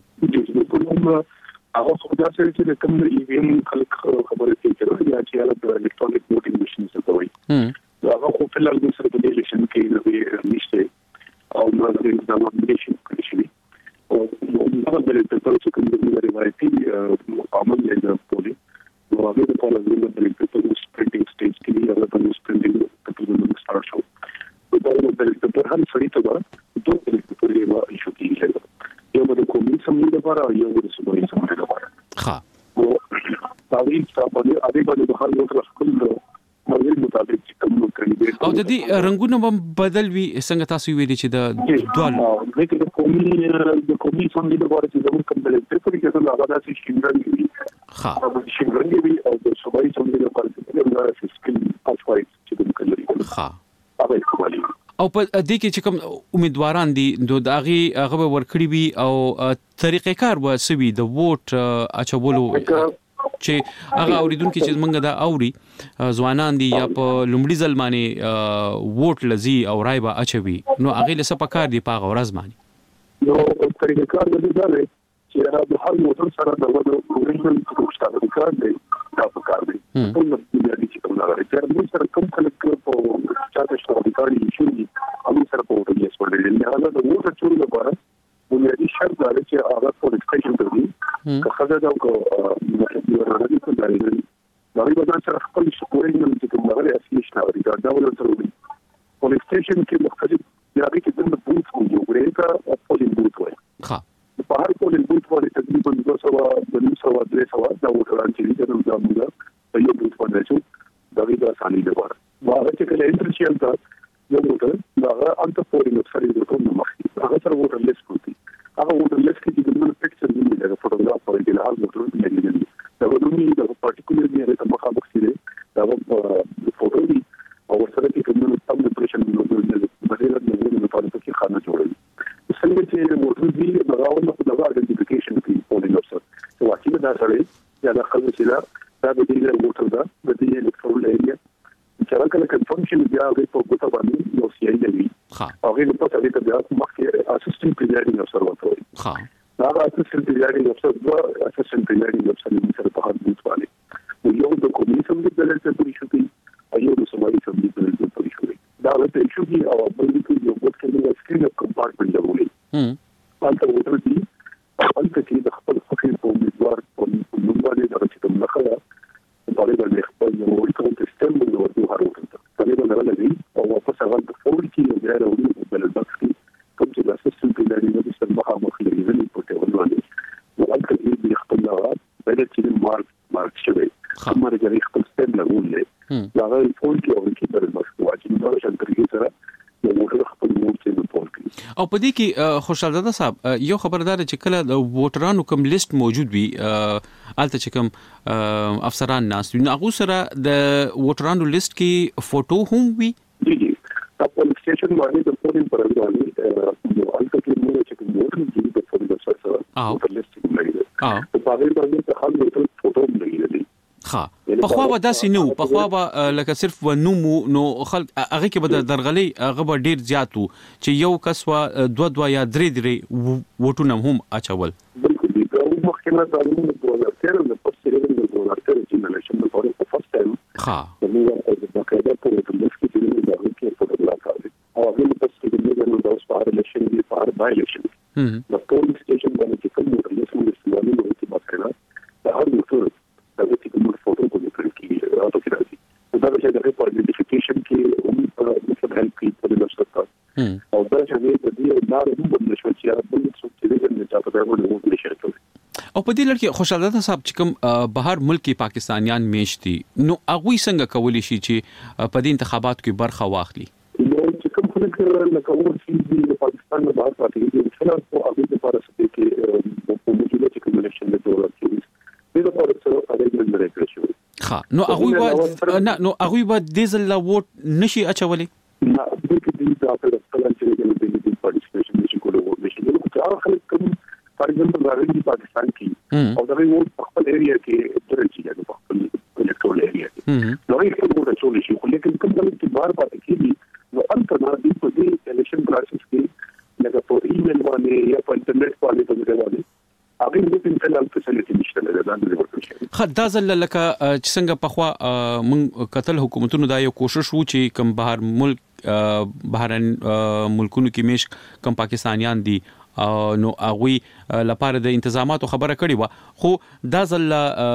هغه خدا سره چې کوم ایوین خلک خبره کوي یا چې هغه د الکترونیک ووټینګ ماشين څه کوي هغه خو په لږ سره د الیکشن کې نشته او نو د نومینیشن کړی او نو د پیپر چې کوم د روایتي عمل دی د پولی نو هغه د پولیس د پیپر سپرینټینګ سټیج کې هغه په سپرینټینګ پیپر سٹارټ شو دا د پیپر هر سړی ته دوه پیپر یې ایشو کیږي یو د کومې سمې لپاره او یو د سمې سمې لپاره ها او تاریخ په اړه باندې د هر یو تر خپل مرګ مطابق چې کوم کاندیدټ او د دې رنگونه هم بدل وي څنګه تاسو ویلي چې د دوال دغه د کومې څنګه د واره چې زموږ کوم بل پیپر کې څنګه هغه داسې شینګرنګ وي ها شینګرنګ وي او د صوبایي څنګه د پاره چې د سکل پاسوایټ چې کوم کلري ها هغه کومالي او په دې کې چې کوم امیدواران دي د داغي هغه ورکړي وي او طریقې کار وسوي د ووټ اچولو چې هغه اوریدونکو چې موږ دا اوري ځوانان دي یا په لومړي ځل باندې ووټ لذي او رای به اچوي نو هغه له سپا کار دی په ورځ باندې نو طریقې کار د دې دی چې د هر موټر سره د اوریجنل څه کار دی دا په کار دی په دې چې کوم لاره چې موږ سره کوم خلک په چاته شته کار یې شو دي هغه سره په وټر یې سپړل نه هغه د ووټر چورو لپاره بنیادی شرط دا چې هغه په ایکسټیشن ته دي که خزه دا کو راځي په ځای دی دا یو د سره خپل شکوې نه چې کوم لاره اصلي شناوري دا ډول سره دی په ایکسټیشن کې مختلف یاري کې د بوت کو یو ګریکا او پولینګ بوت وای ها په هر پولینګ بوت باندې تقریبا 200 دا وټران چې دي دا موږ په یو بوت باندې چې دا وی دا سالي دی وره هغه چې کله انټرشیل دا یو وټر دا انت پولینګ سره د کوم مخکې هغه سره وټر لیس کوي هغه وټر لیس کې د موږ پکچر دی دا فوټوګراف په کې له هغه وټر لګیږي دا ودونی دا پارټیکولر دی هغه مخابق سي دا فوټو دی او سره کې کوم تم ډیپریشن د بدل د لپاره کې خانه جوړوي څنګه چې وټر دی دا راوند په دغه اډنټیفیکیشن کې پولینګ افسر چې واقعي دا سره یا د خلک چې دا د دې وټر دا د دې الکترول ایریا چې راکله کنفرمشن بیا د په ګوته باندې یو سی ای دی هغه په تاسو ته بیا مخکې اسسټنټ پریزایډینګ افسر وته ها دا اسسټنټ پریزایډینګ افسر دا اسسټنټ پریزایډینګ افسر سره په هغه بوت باندې یو د کومیشن د بلنس په شو کې ایو د سماري سمدي په شو کې دا له شو کې او په دې کې یو بوت کې د سکرین کمپارټمنټ جوړولې پالته وټر دی پالته کې د خپل فکر په امیدوار په نوم باندې دا چې کوم نخلا په اړه باندې خپل یو ورته سیستم د ورته هارو ته تقریبا نه لګي او واپس هغه د فور کې یو ځای راوړي په بل بکس کې کوم چې د سیستم په لاري د سیستم مخامخ لري ځنې په ټول باندې نو هغه کې د خپل لاره بل چې مارک شوی کومه د خپل سیستم لګولې دا غوښتل کې او کې پر مسکو چې دا شان طریقې سره یو موټر خپل موټر ته په پور کې او په دې کې خوشحال زاده صاحب یو خبردار چې کله د ووټرانو کوم لیست موجود وي الته چې کوم افسران ناس وي هغه سره د ووټرانو لیست کې فوټو هم وي جی په سټیشن باندې د پولینګ پرځوالي نو الته کې موږ چې کوم ووټر دي د پولینګ سره ووټر لیست کې لګیږي په هغه باندې په حال ووټر فوټو لګیږي ها په خوا به داسې نو په خوا به لکه صرف ونومو نو خلک هغه کې به درغلي هغه به ډیر زیاتو چې یو کس وا دوه یا درې وټونه هم اچول بالکل دي او مخکې تعلیم د 2013 د پسې د 2013 چې ملشن د فوري په فرست ټایم ها موږ د قاعده په لیست کې د دغه کې فوټوګراف کړی او هغه په پسې د د اوس الیکشن دی بای الیکشن د پولینګ سټیشن باندې چې کوم ووټر لیست موږ استعمالوي نو چې باندې د هر ووټر دغه چې موږ فوټو کو لیکل کیږي راته کې راځي دا چې د ریپورټیفیکیشن کې هم په هیلپ کوي په لاسته او دا چې د دې لارې هم د نشو چې بل څه چې دغه نه تاسو ته ورته نشي کوي او په دې لړ کې خوشحال زاده صاحب چې کوم بهر ملکی پاکستانیان میشتي نو هغه څنګه کولی شي چې په دې انتخاباتو کې برخه واخلي نو چې کوم خلک لکه ور چې د پاکستان نه بهر پاتې دي خلک په هغه لپاره څه کې په موجوده چې کوم الیکشن د دولت کې د لپاره څه اړین نه کړی ها نو هغه به د زل ووټ نشي اچولي نه د دې د خپل چې د پارټیسپیشن نشي کولای نشي نو چې خلک کوم فار ایگزامپل راځي پاکستان کې او دا یو خپل ایریا کې درځي د خپل الکترول ایریا کې نو یې خپل وګړي ټول شي خو لیکن کوم د چې بار پاتې کیږي نو انت نه دی په دې الیکشن پروسس کې لکه په ایمیل باندې یا په انټرنیټ باندې په دې باندې هغه د انټرنل فیسیلیټي نشته نه دا د ورکړل شي خدا زل لکه چې څنګه په خوا من قتل حکومتونو دا یو کوشش وو چې کوم بهر ملک بهرن ملکونو کې میش کوم پاکستانیان دي نو هغه لپاره د انتظاماتو خبره کړې و خو دا ځل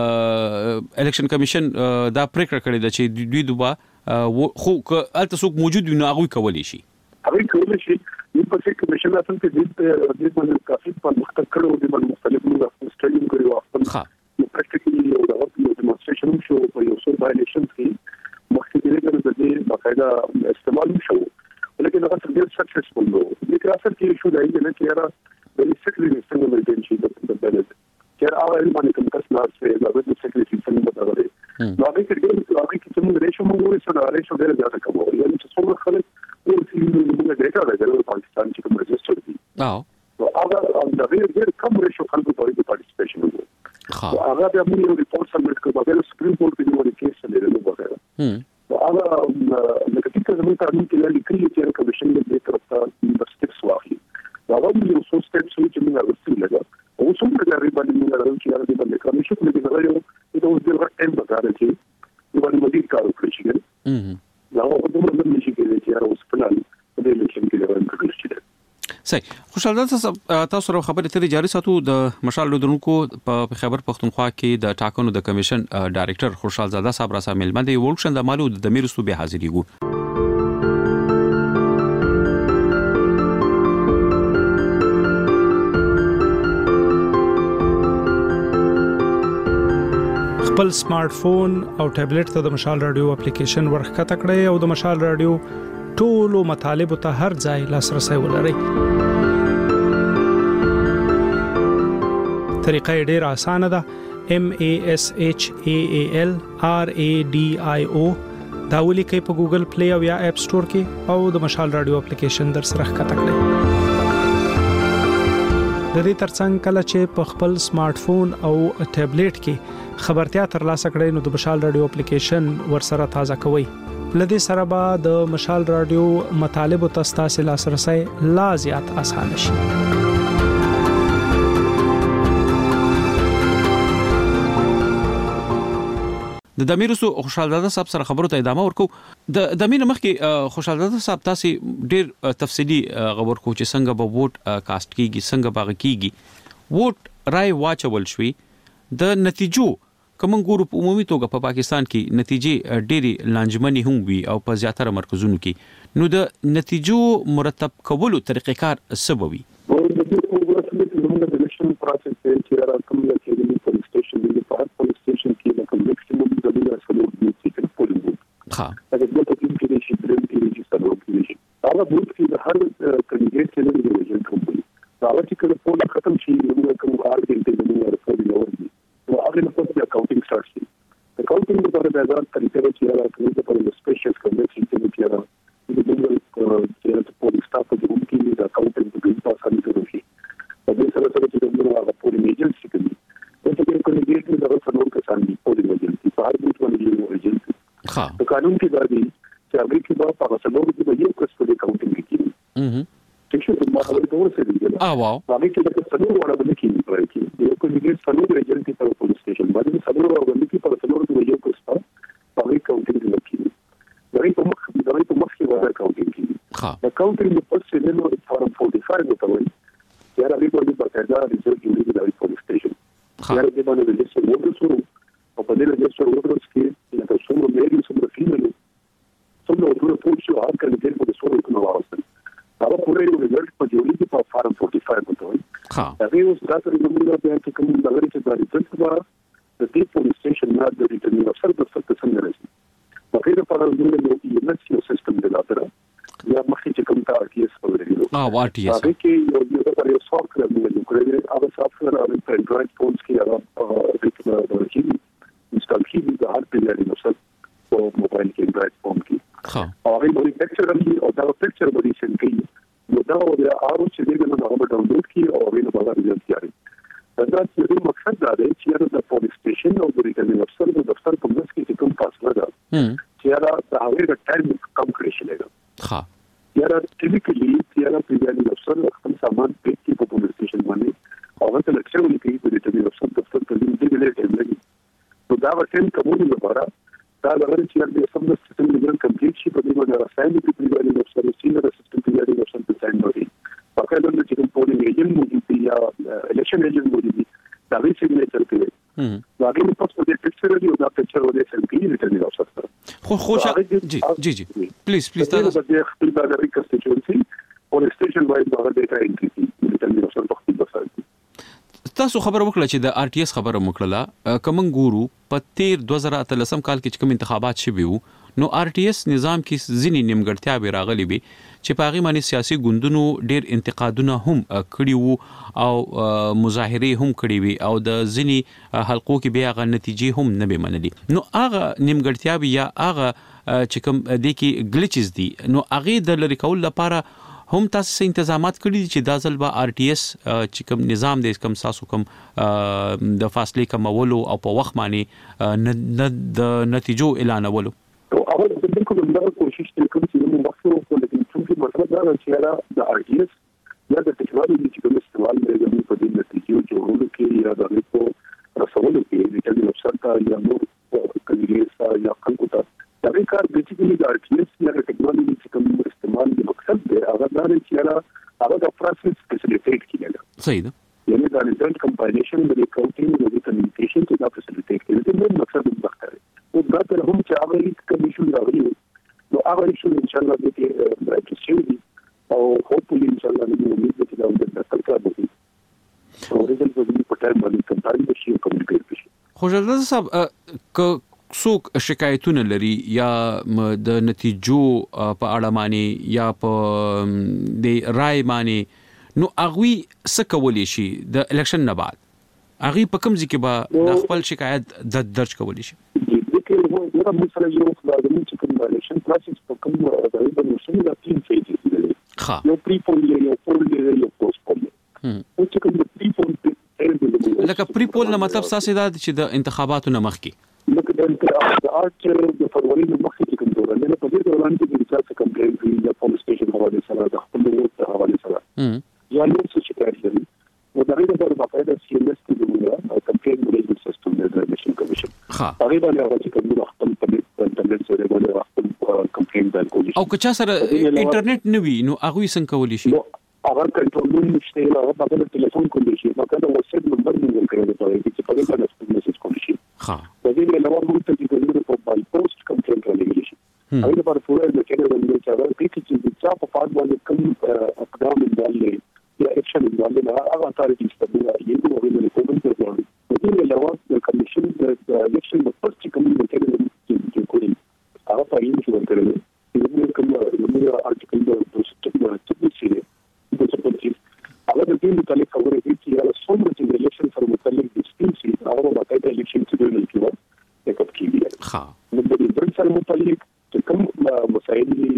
الیکشن کمیشن دا پریکړه کړې ده چې دوی دوه خو الته څوک موجود وي نو هغه کولی شي هغه کولی شي په څه کمیشن اصل کې د باندې کافي په مختلف کړو د مختلف موږ سټډي کړو خپل نو پریکټیکلی یو د ډیمونستریشن شو په یو څو بای الیکشن کې مخکې د دې باقاعده استعمال شو لیکن هغه څنګه سکسسفل وو د کراسر کې شو دای نه کیرا د سیکریټری څنګه مینټین شي د بلد چې هغه باندې کوم کس نه سره د سیکریټری څنګه بدلوي نو هغه کې څنګه ریشو موږ سره ریشو ډېر زیات کوو یعنی چې څومره خلک او چې موږ ډیټا راغلو پاکستان چې کوم رجسټر دي نو هغه د ډېر کم ریشو خلکو په پارټیسپیشن وو هغه د موږ ریپورت سبمټ کړو د سپریم کورټ کې یو کیس لري نو وغیرہ هغه لکه چې زموږ قانون کې لیکلي چې کمیشن دې طرف ته د سټیپس واخلي دا هم یو څو سټیپس چې موږ ورسېږو لګا او څومره لري باندې موږ راځو چې هغه باندې کمیشن کې دا یو د اوس د وخت ټایم پکاره چې یو باندې مزید کار وکړي شي دا هغه د موږ نشي کېږي چې هغه اوس پلان د الیکشن کې راوړل کېږي صحیح خوشحال زاده صاحب تاسو سره خبرې ترې جاري ساتو د مشال لودونکو په خیبر پختونخوا کې د ټاکنو د کمیشن ډایریکټر خوشحال زاده صاحب را سره ملمنه یو ورکشن د مالو د میرستو به حاضرېګو خپل سمارټ فون او ټابلیټ ته د مشال رادیو اپلیکیشن ورخکته کړئ او د مشال رادیو ټولو مطالب ته هر ځای لاسرسي ولرئ. طریقه ډیره اسانه ده. MASHAAL RADIO دا ولیکئ په ګوګل پلی او یا اپ سٹور کې او د مشال رادیو اپلیکیشن در سره ښکته کړئ. د دې ترڅنګ کله چې په خپل سمارټ فون او ټابلیټ کې خبرتیا ترلاسه کړئ نو د مشال رادیو اپلیکیشن ورسره تازه کوئ. لدې سره به د مشال رادیو مطالب او تاسو لاسرسي لا زیات اسانه شي. د دمیرسو خوشحال زاده صاحب سره خبرو ته ادامه ورکو. د دمینه مخکې خوشحال زاده صاحب تاسو ډیر تفصیلی خبر کو چې څنګه به ووټ کاست کیږي څنګه باغ کیږي ووټ رای واچول شوی د نتیجو کوم ګورو په عمومي توګه په پاکستان کې نتیجې ډېری لانجمنې هم وي او په زیاتره مرکزونو کې نو د نتیجو مرتب کولو طریقې کار سبوي د دې پروګرام کې موږ د الیکشن پروسس کې راکوم چې د پولیس سټیشن د پولیس سټیشن کې د میکسیمم د دې سره د پولینګ ها دا د ټیم کې چې دریم کې چې سره کې شي دا هغه بوت کې د هر کینډیډیټ چې لري د ایجنټ کوم دا چې کله په ختم شي نو کوم آر کې د نو ورسول دی نو هغه په د اکاونټینګ سٹارټ شي اکاونټینګ په اړه د طریقې چې راځي په سپیشل کمیټي کې راځي د دې په سټاف د کوم کې د اکاونټینګ په اړه تاسو نه شي په دې سره چې د نو هغه په ایجنټ کې د دې کینډیډیټ د څلور کسان دي په دې ایجنټ په هر بوت باندې ایجنټ په قانون کې دا دی چې هغه کې په څلور کې یو کس په اکاونټینګ کې چې څه ما خبرې کوم څه دي واو هغه کې د څلور وړاندې باندې کې راځي چې یو کینډیډیټ څلور ایجنټ په پولیس سټیشن باندې څلور باندې کې په څلور کې یو کس په اکاونټینګ کې دا په مخ کې وایي اکاونټینګ کې اکاونټینګ په څه دی نو فارم 45 ته وایي چې هغه په باندې ریزلټ جوړیږي د پولیس سټیشن هغه د باندې د څه وګورئ او په دې کې څه وګورئ چې د څومره مېګي څومره فیمل څومره ټول ټول شو هر کله دې په څومره کې نو راوستل هغه پورې یو ریزلټ په جوړیږي په فارم 45 ته وایي هغه اوس دا تر موږ ته چې کوم د غریب د ریزلټ په د دې پولیس سټیشن نه د ریټرنینګ افسر د څه څنګه راځي په دې لپاره موږ یو نسل سیستم دلته یا مخکې چې کوم تا ارټي اس ولري ارټي اس هغه کې یو سافټویر موږ کړی هغه سافټویر او په انډراید فونز کې هغه د ورکیږي انسټال کیږي د هر پیلر نو څه په موبایل کې انډراید فون کې هغه موږ پکچر راځي او دا پکچر باندې شین کوي نو دا د ارو چې دغه نو هغه ډاونلوډ کړي او هغه نو هغه ریزلټ یاري دا چې مقصد دا دی چې د پولیس سټیشن او د ریټرنینګ افسر د دفتر په منځ کې کوم فاصله ده چې دا هغه د ټایم کم کړی شي ها یاره ټیپیکلی یاره پیژنې افسر خپل سامان پیک کی په پولیس سټیشن باندې او هغه لکشر ولیکي په ریټرنینګ افسر دفتر ته دې ډیلې ټیم لګي نو دا ورته کومه لپاره دا لري چې د سم سیستم لیګل کمپلیټ شي په دې باندې راځي چې پیژنې افسر سینر اسسټنټ پیژنې افسر په ساين باندې پکې د چې په ایجنټ موجود دی یا الیکشن ایجنټ موجود دی دا وی سیګنیچر کوي دا هغه په څه د پکچر دی او دا پکچر ولې سمپلی ریټرنینګ افسر خو جی پلیز تاسو د خپل د ریکسټیچوئنسي پولیس سټیشن باندې دا ډیټا انټری ریټرنینګ افسر په خپل بسایي تاسو خبر وکړه چې د آر ټي اس خبره وکړه کوم ګورو په 2013 کال کې کوم انتخابات شوي وو نو آر ټي اس نظام کې ځینې نیمګړتیا به راغلي وي چې په هغه باندې سیاسي ګوندونو ډېر انتقادونه هم کړي وو او مظاهره هم کړي وي او د ځینې حلقو کې به هغه نتیجې هم نه به منلي نو هغه نیمګړتیا یا هغه چې کوم د کې ګلیچز دي نو هغه د لری کول لپاره هم تاسو څه تنظیمات کړی دي چې د ځل به آر ټي اس چې کوم نظام د کوم تاسو کوم د فاصله کمولو او په وخت باندې د نتیجو اعلانولو او هغه د بالکل دا کوشش کوي چې موږ مخکې وکړو لیکن څنګه مطلب دا چې د آر ټي اس یا د ټیکنالوژي چې کوم استعمال لري په دې نتیجو جوړولو کې یا د ریپورت رسولو کې د ټیکنالوژي افسر ته یا نور کلیګریس یا خلکو ته دا کار بیسیکلی د آر ټي اس یا د ټیکنالوژي چې کوم استعمال د مقصد دی هغه دا چې هغه د پروسس فیسیلیټیټ کیږي صحیح ده یعنی دا ریزلټ کمپایلیشن د اکاونټینګ د کمیونیکیشن ته دا فیسیلیټیټ کیږي د مقصد مختلف او دا تر هم چې هغه هیڅ کمیشن راغلی نو هغه شو ان شاء الله د راځي او هوپفully ان شاء الله موږ امید لرو چې دا د تلکا به او ریزلټ به په ټایم باندې کمپایل شي او کمیونیکیټ شي خو جلال صاحب څوک شکایتونه لري یا د نتیجو په اړه باندې یا په د رای باندې نو اغوی څه کولی شي د الیکشن نه بعد اغوی په کوم ځکه به د خپل شکایت درج کولی شي دا مثلا یو خدای چې کوم الیکشن پروسس په کوم ځای باندې شنو د تین فیزز دي یو پری پول یو پول یو پوسټ پول او چې کوم پری پول لکه پری پول نه مطلب ساسي دا چې د انتخاباتو نه مخکي لکه د آرټ د فروری نه مخکې کوم دوران نه په دې دوران کې د ریسرچ کمپاین کې یا پولیس سټیشن حواله سره د خپل وخت حواله سره یا نو څه شکایت لري نو دا غیر د باقاعده سی ام اس کې د کمپاین مینجمنت سیستم د الیکشن کمیشن هغه باندې هغه چې کوم خپل په انټرنیټ سره باندې خپل کمپاین د کولی او که چا سره انټرنیټ نه وي نو هغه څنګه کولی شي هغه کنټرول نشته هغه په ټلیفون کولی شي هغه د واتس اپ نمبر موږ کړی دی چې په دې باندې میسج کولی شي د دې له نوو موږ ته د په بای پوسټ کمپاین راغلی شي هغه په فورا د کېنه باندې چې هغه چې چا په فاد باندې کوم اقدام باندې یا اکشن باندې هغه اتارټي ستبله یو غوښنه کوم څه کوي د دې له نوو د کمیشن د الیکشن د پوسټ کمیټې چې کوي هغه په یوه څه ورکړل چې موږ کوم ارټیکل د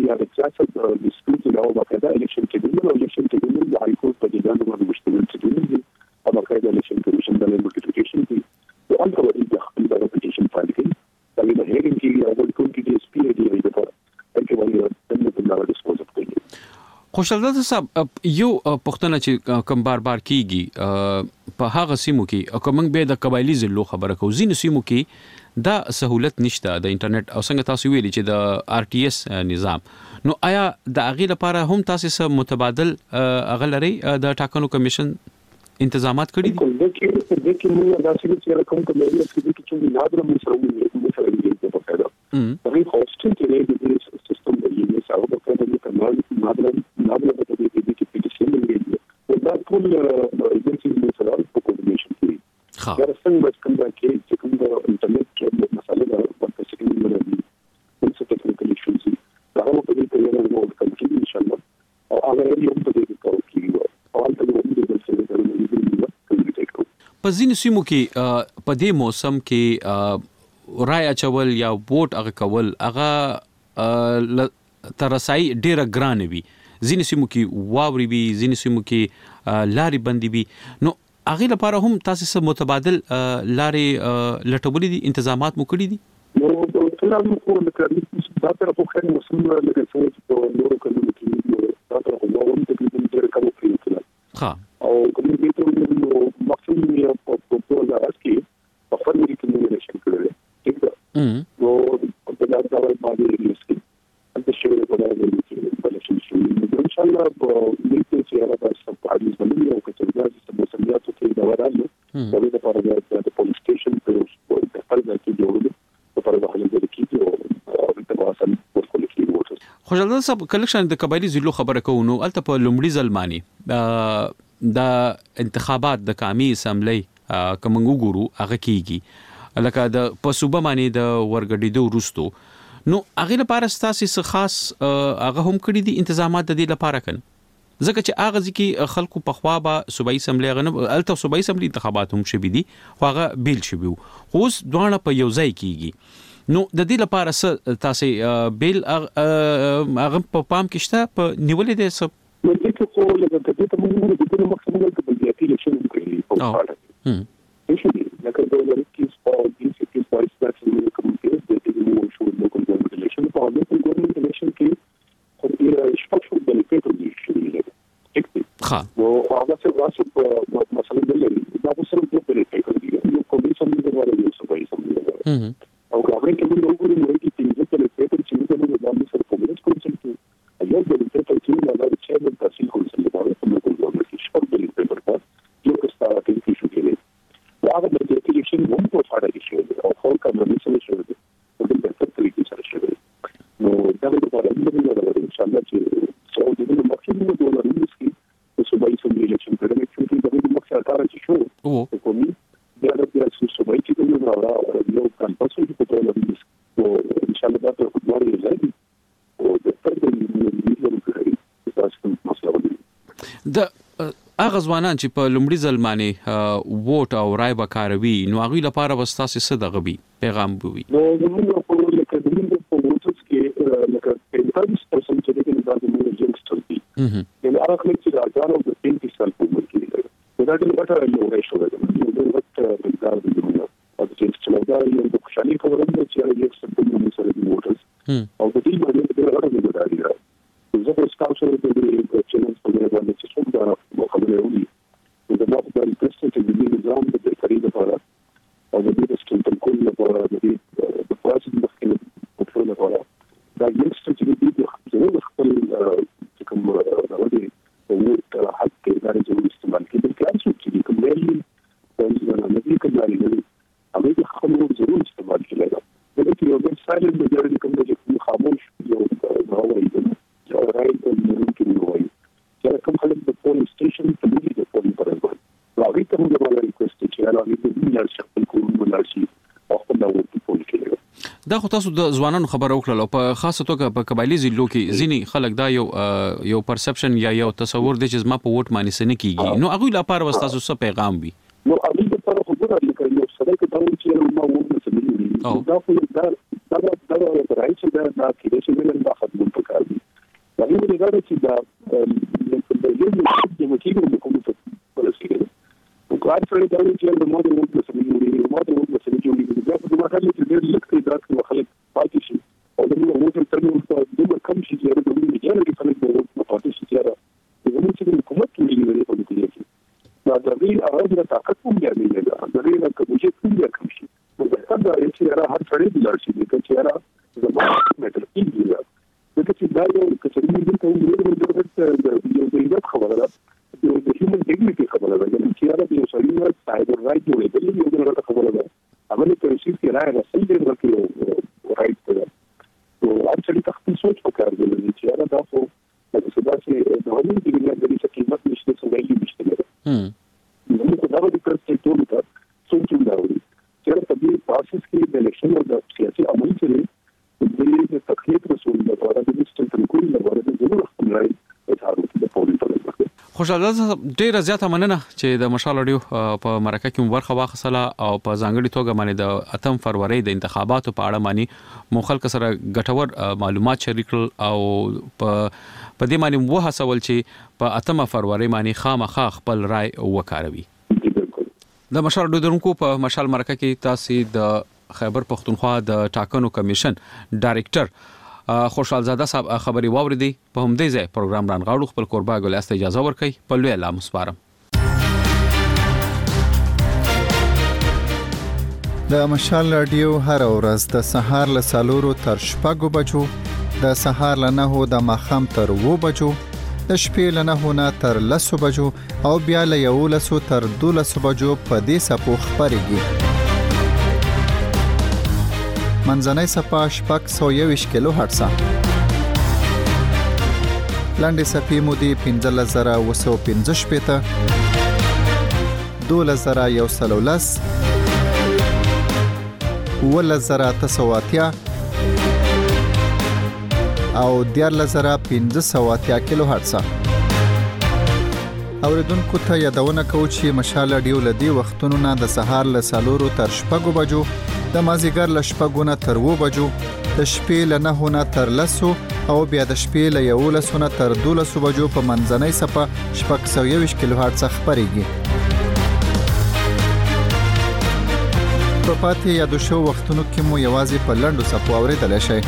یا د سیاست د ډیسپیوټ له باقاعده الیکشن ټریبیونل او الیکشن ټریبیونل د هاي کورټ په دېوان باندې مشتمل ټریبیونل دی او باقاعده الیکشن کمیشن د نوټیفیکیشن دی او ان په دې خپل د اپلیکیشن فایل کوي دا د هیرینګ کې او د کوم کې د اس پی ای دی د په کې باندې د نړۍ ډیسپوز کوي. خوشحال صاحب یو پښتنه چې کوم بار کیږي په هغه سیمو کې کوم به د قبایلی ضلع خبره کو زین سیمو کې دا سہولت نشته د انټرنیټ او څنګه تاسو ویلي چې د آر ټي ایس نظام نو آیا د اغه لپاره هم تاسو سره متبادل اغلري د ټاکنو کمیشن انتظامات کړی دي؟ د کې موږ دا چې کوم کمیټه چې نادر مسره دی په فائدہ هغه هوسټینګ کې د سیستم د یوه ساو په فائدہ د کمال نادر په دې کې چې پیټیشن دی او دا ټول ایجنسي سره په کوارډینیشن کې دا څنګه بس کوم کې چې کوم د انټرنیټ کې مسله دا په څه کې مرادي څه ټیکنیکل ایشوز دا هغه په دې کې یو نو کوي ان شاء الله او هغه یو په دې کې کوي او ان ته د دې څه په ځینو سیمو کې په دې موسم کې رای اچول یا ووټ هغه کول هغه ترسای ډیره ګران وي ځینو سیمو کې واوري وي ځینو سیمو کې لاري بندي وي نو هغه لپاره هم تاسو سره متبادل لاري لټولې دي انتظامات مو کړی دي نو ټول موږ کوو دا تر په خیر موسم لکه څنګه چې نورو کمیونټي دا تر په نورو تقریبا ډېر کم کړی ها او کومې ته نو مقصود یې په ټول راځي په فنري کې شامل کړل ٹھیک ده نو په دا ډول باندې لیست د شوی په اړه د بلشن شو ان شاء الله په دې چې هغه تاسو په اړه باندې او کچې د مسؤلیت کې دا ورالو د دې لپاره د پولیس سټیشن په فرض کې جوړول په پروا حل کې کیږي او د تواصل ورکول کیږي. خوشحال صاحب کلیکشن د قبایلی ضلع خبره کوو الته په لومړي ځلمانی د انتخابات د قومي اسمبلی کومنګو ګورو هغه کیږي لکه د پسوبه باندې د ورګډېدو وروستو نو هغه لپاره ستاسو خاص هغه هم کړی دي انتظامات د دې لپاره کړي ځکه چې هغه ځکه خلکو په خوا به صوبایي اسمبلی غنه الته صوبایي اسمبلی انتخابات هم شوي دي خو هغه بیل شوي اوس دوه په یو ځای کیږي نو د دې لپاره تاسو بیل هغه په پام کې شته په نیولې دي سب نو دې ته خو لکه دې ته موږ د دې مقصد نه کوي چې اپلیکیشن کوي په اړه لکه دا ورته په دې کې په اساسي کومه د دې شو د کومه الیکشن په اړه د ګورنمنت الیکشن کې خو یې شپږ د لیکټو دي ها نو هغه څه واسو په مسله دلې دا څه په پرې کوي نو کومې سم دې وره یو څه وایي سم او هغه کې موږ وګورو نو چې څنګه په لیکټو چې موږ د باندې سره کومې کوم څه ایو د لیکټو چې دا چې د تحصیل کوم څه لپاره په کومه کې شپږ د لیکټو په یو څه ستاره کې شو کېږي هغه د اپلیکیشن هم په فاړه کې شو او خو کومه څه شو دي په دې په طریقې سره شو نو دا د لپاره موږ ان شاء الله چې څو دې نو مخکې موږ ولرو چې صوبایي اسمبلی الیکشن کړي چې د مخکې کار چې شو کومي دا د صوبایي چې نو راوړل یو کمپاس چې په ټول او ان شاء الله دا په خپل ځای او د فرد د کوي تاسو مسله ودی د هغه ځوانان چې په لومړي ځلمانه ووټ او رای به کاروي نو هغه لپاره وستاسو څه دغه بي پیغام بوي نو موږ په لکه د موږ په ووټس کې لکه 45% چې د موږ جنګستل دي نو هغه خلک چې راځي د 20 سال په عمر کې دا د وټه یو راشو ده د وټ مقدار د موږ او چې دا یو د خوشالي کولم چې یو څه په موږ سره د ووټس او د دې باندې د هغه د دایره زه په سکاوټ سره د چینل په اړه باندې چې څومره دا خبرې وي د نوښت د پرسته چې د دې نظام د بهتري لپاره او د دې ستونزې کول لپاره د دې د فاسد مخکې په ټول لپاره دا یو څه چې د دې د خپل کوم راوړي د حق کې دا ضروري استعمال کېږي چې کوم ویلي د نړۍ کې لري هغه د خپل ضروري استعمال کېږي دا چې یو بل سایلنت مجرد کوم چې خاموش یو راوړي او راځي د نړۍ کې وایي چې کوم خلک د پولیس سټیشن په دې د پولیس پر ځای راوي ته موږ باندې ریکوست چې راوي د دې شخص کوم ولاشي او خپل د پولیس کې دا خو تاسو د ځوانانو خبر اوکړه په خاصه توګه په قبایلی ضلعو کې ځینی خلک دا یو پرسپشن یا یو تصور د چې ما په ووټ معنی سن کیږي نو هغه لپاره وستاسو څه پیغام وي نو هغه لپاره خو ګورئ لکه یو سره کې دا چې ما ووټ نه سمې دا خو دا راځي چې دا کې چې ولر دا خدمت وکړي دا یو د غاړه چې دا یو د مکیګو د کوم څه ورسېږي او کار سره دا چې د ماده وو په سمې جوړي ماده وو په سمې جوړي دا په دغه حال کې ډېر لږ تعداد کې خلک پاتې شي او د موټر ترمنځ په دغه کم شي چې د دې جوړه کې خلک د پاتې شي چې زموږ چې حکومت ټولې په دې کې دا د دې اواز د طاقت په اړه نه ده د دې د کومې څه کوم شي نو دا څنګه چې هر څړې د لار شي چې هر زموږ مټر کېږي دا چې دا یو کچري دې ته یو د خبره ده د هیومن ډیګنیټي خبره ده چې هغه د سړي سایبر رائټ جوړېدل یو د خبره ده هغه ته چې چې راځي رسل دې ورته رائټ ده نو اصلي تخصص سوچ وکړ دې چې هغه دا خو د څه چې د هغوی د دې قیمت نشته څه ویلي نشته نو دا د پرسپټیو ته څنګه دا وایي چې په دې پروسس کې د الیکشن او د سیاسي عمل سره د تخنیک رسول لپاره د ډیجیټل کنټرول لپاره د ضرورت کومای اظهار د پولیسو خوشاله ډیره زیاته مننه چې د مشال رادیو په مرکه کې برخه واخصله او په ځانګړي توګه باندې د 8 فروری د انتخاباتو په اړه باندې مخالک سره ګټور معلومات شریک او په دې باندې وه حسول چې په 8 فروری باندې خامخا خپل رائے وکاروي د مشال رادیو درونکو په مشال مرکه کې تاسو د خیبر پختونخوا د ټاکنو کمیشن ډایریکټر خوشحال زاده صاحب خبري واوریدي په همدې ځای پروګرام رانغاړو خپل قربا ګل است اجازه ورکړي په لوی الله مسپارم د مشال رادیو هر ورځ د سهار له 4 تر 6 بجو د سهار له 9 د ماخام تر 2 بجو د شپې له 9 نه تر 10 بجو او بیا له 11 تر 12 بجو په دې سپو خبريږي منځنۍ صفه شپږ 121 کیلو هرتز لاندې صفې مودې 15915 پته 2113 ولزراتسواتیا او 14580 کیلو هرتز اوریدونکو ته یادونه کوم چې مشال رادیو لدی وختونو نه د سهار له 4 تر 6 بجو د مازیګر له 6 تر 2 بجو د شپې له 9 نه تر 10 او بیا د شپې له 11 نه تر 12 بجو په منځنۍ صفه 721 کیلو هرتز خبريږي په پاتې یادو شو وختونو کې مو یوازې په لنډو صفو اوریدل شي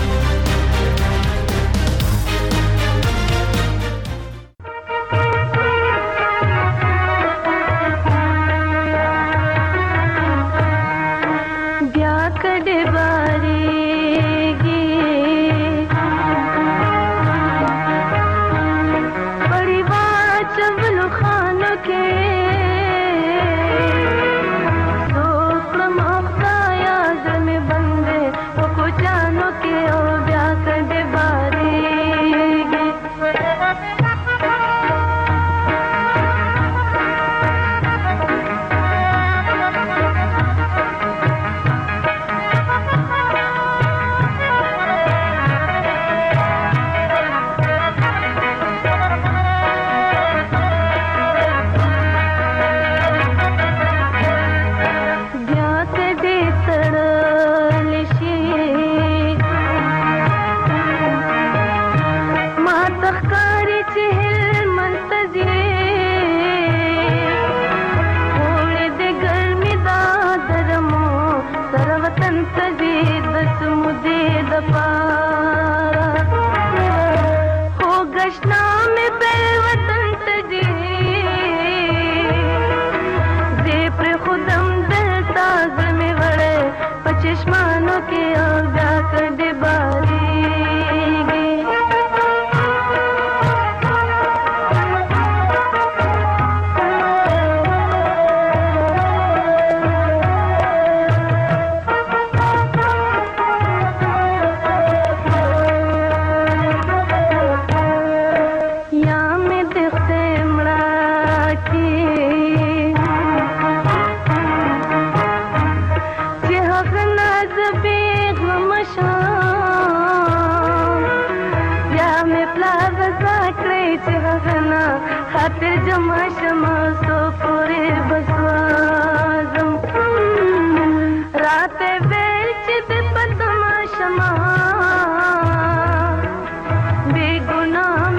बेगुनाह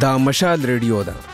دا مشال ریډیو ده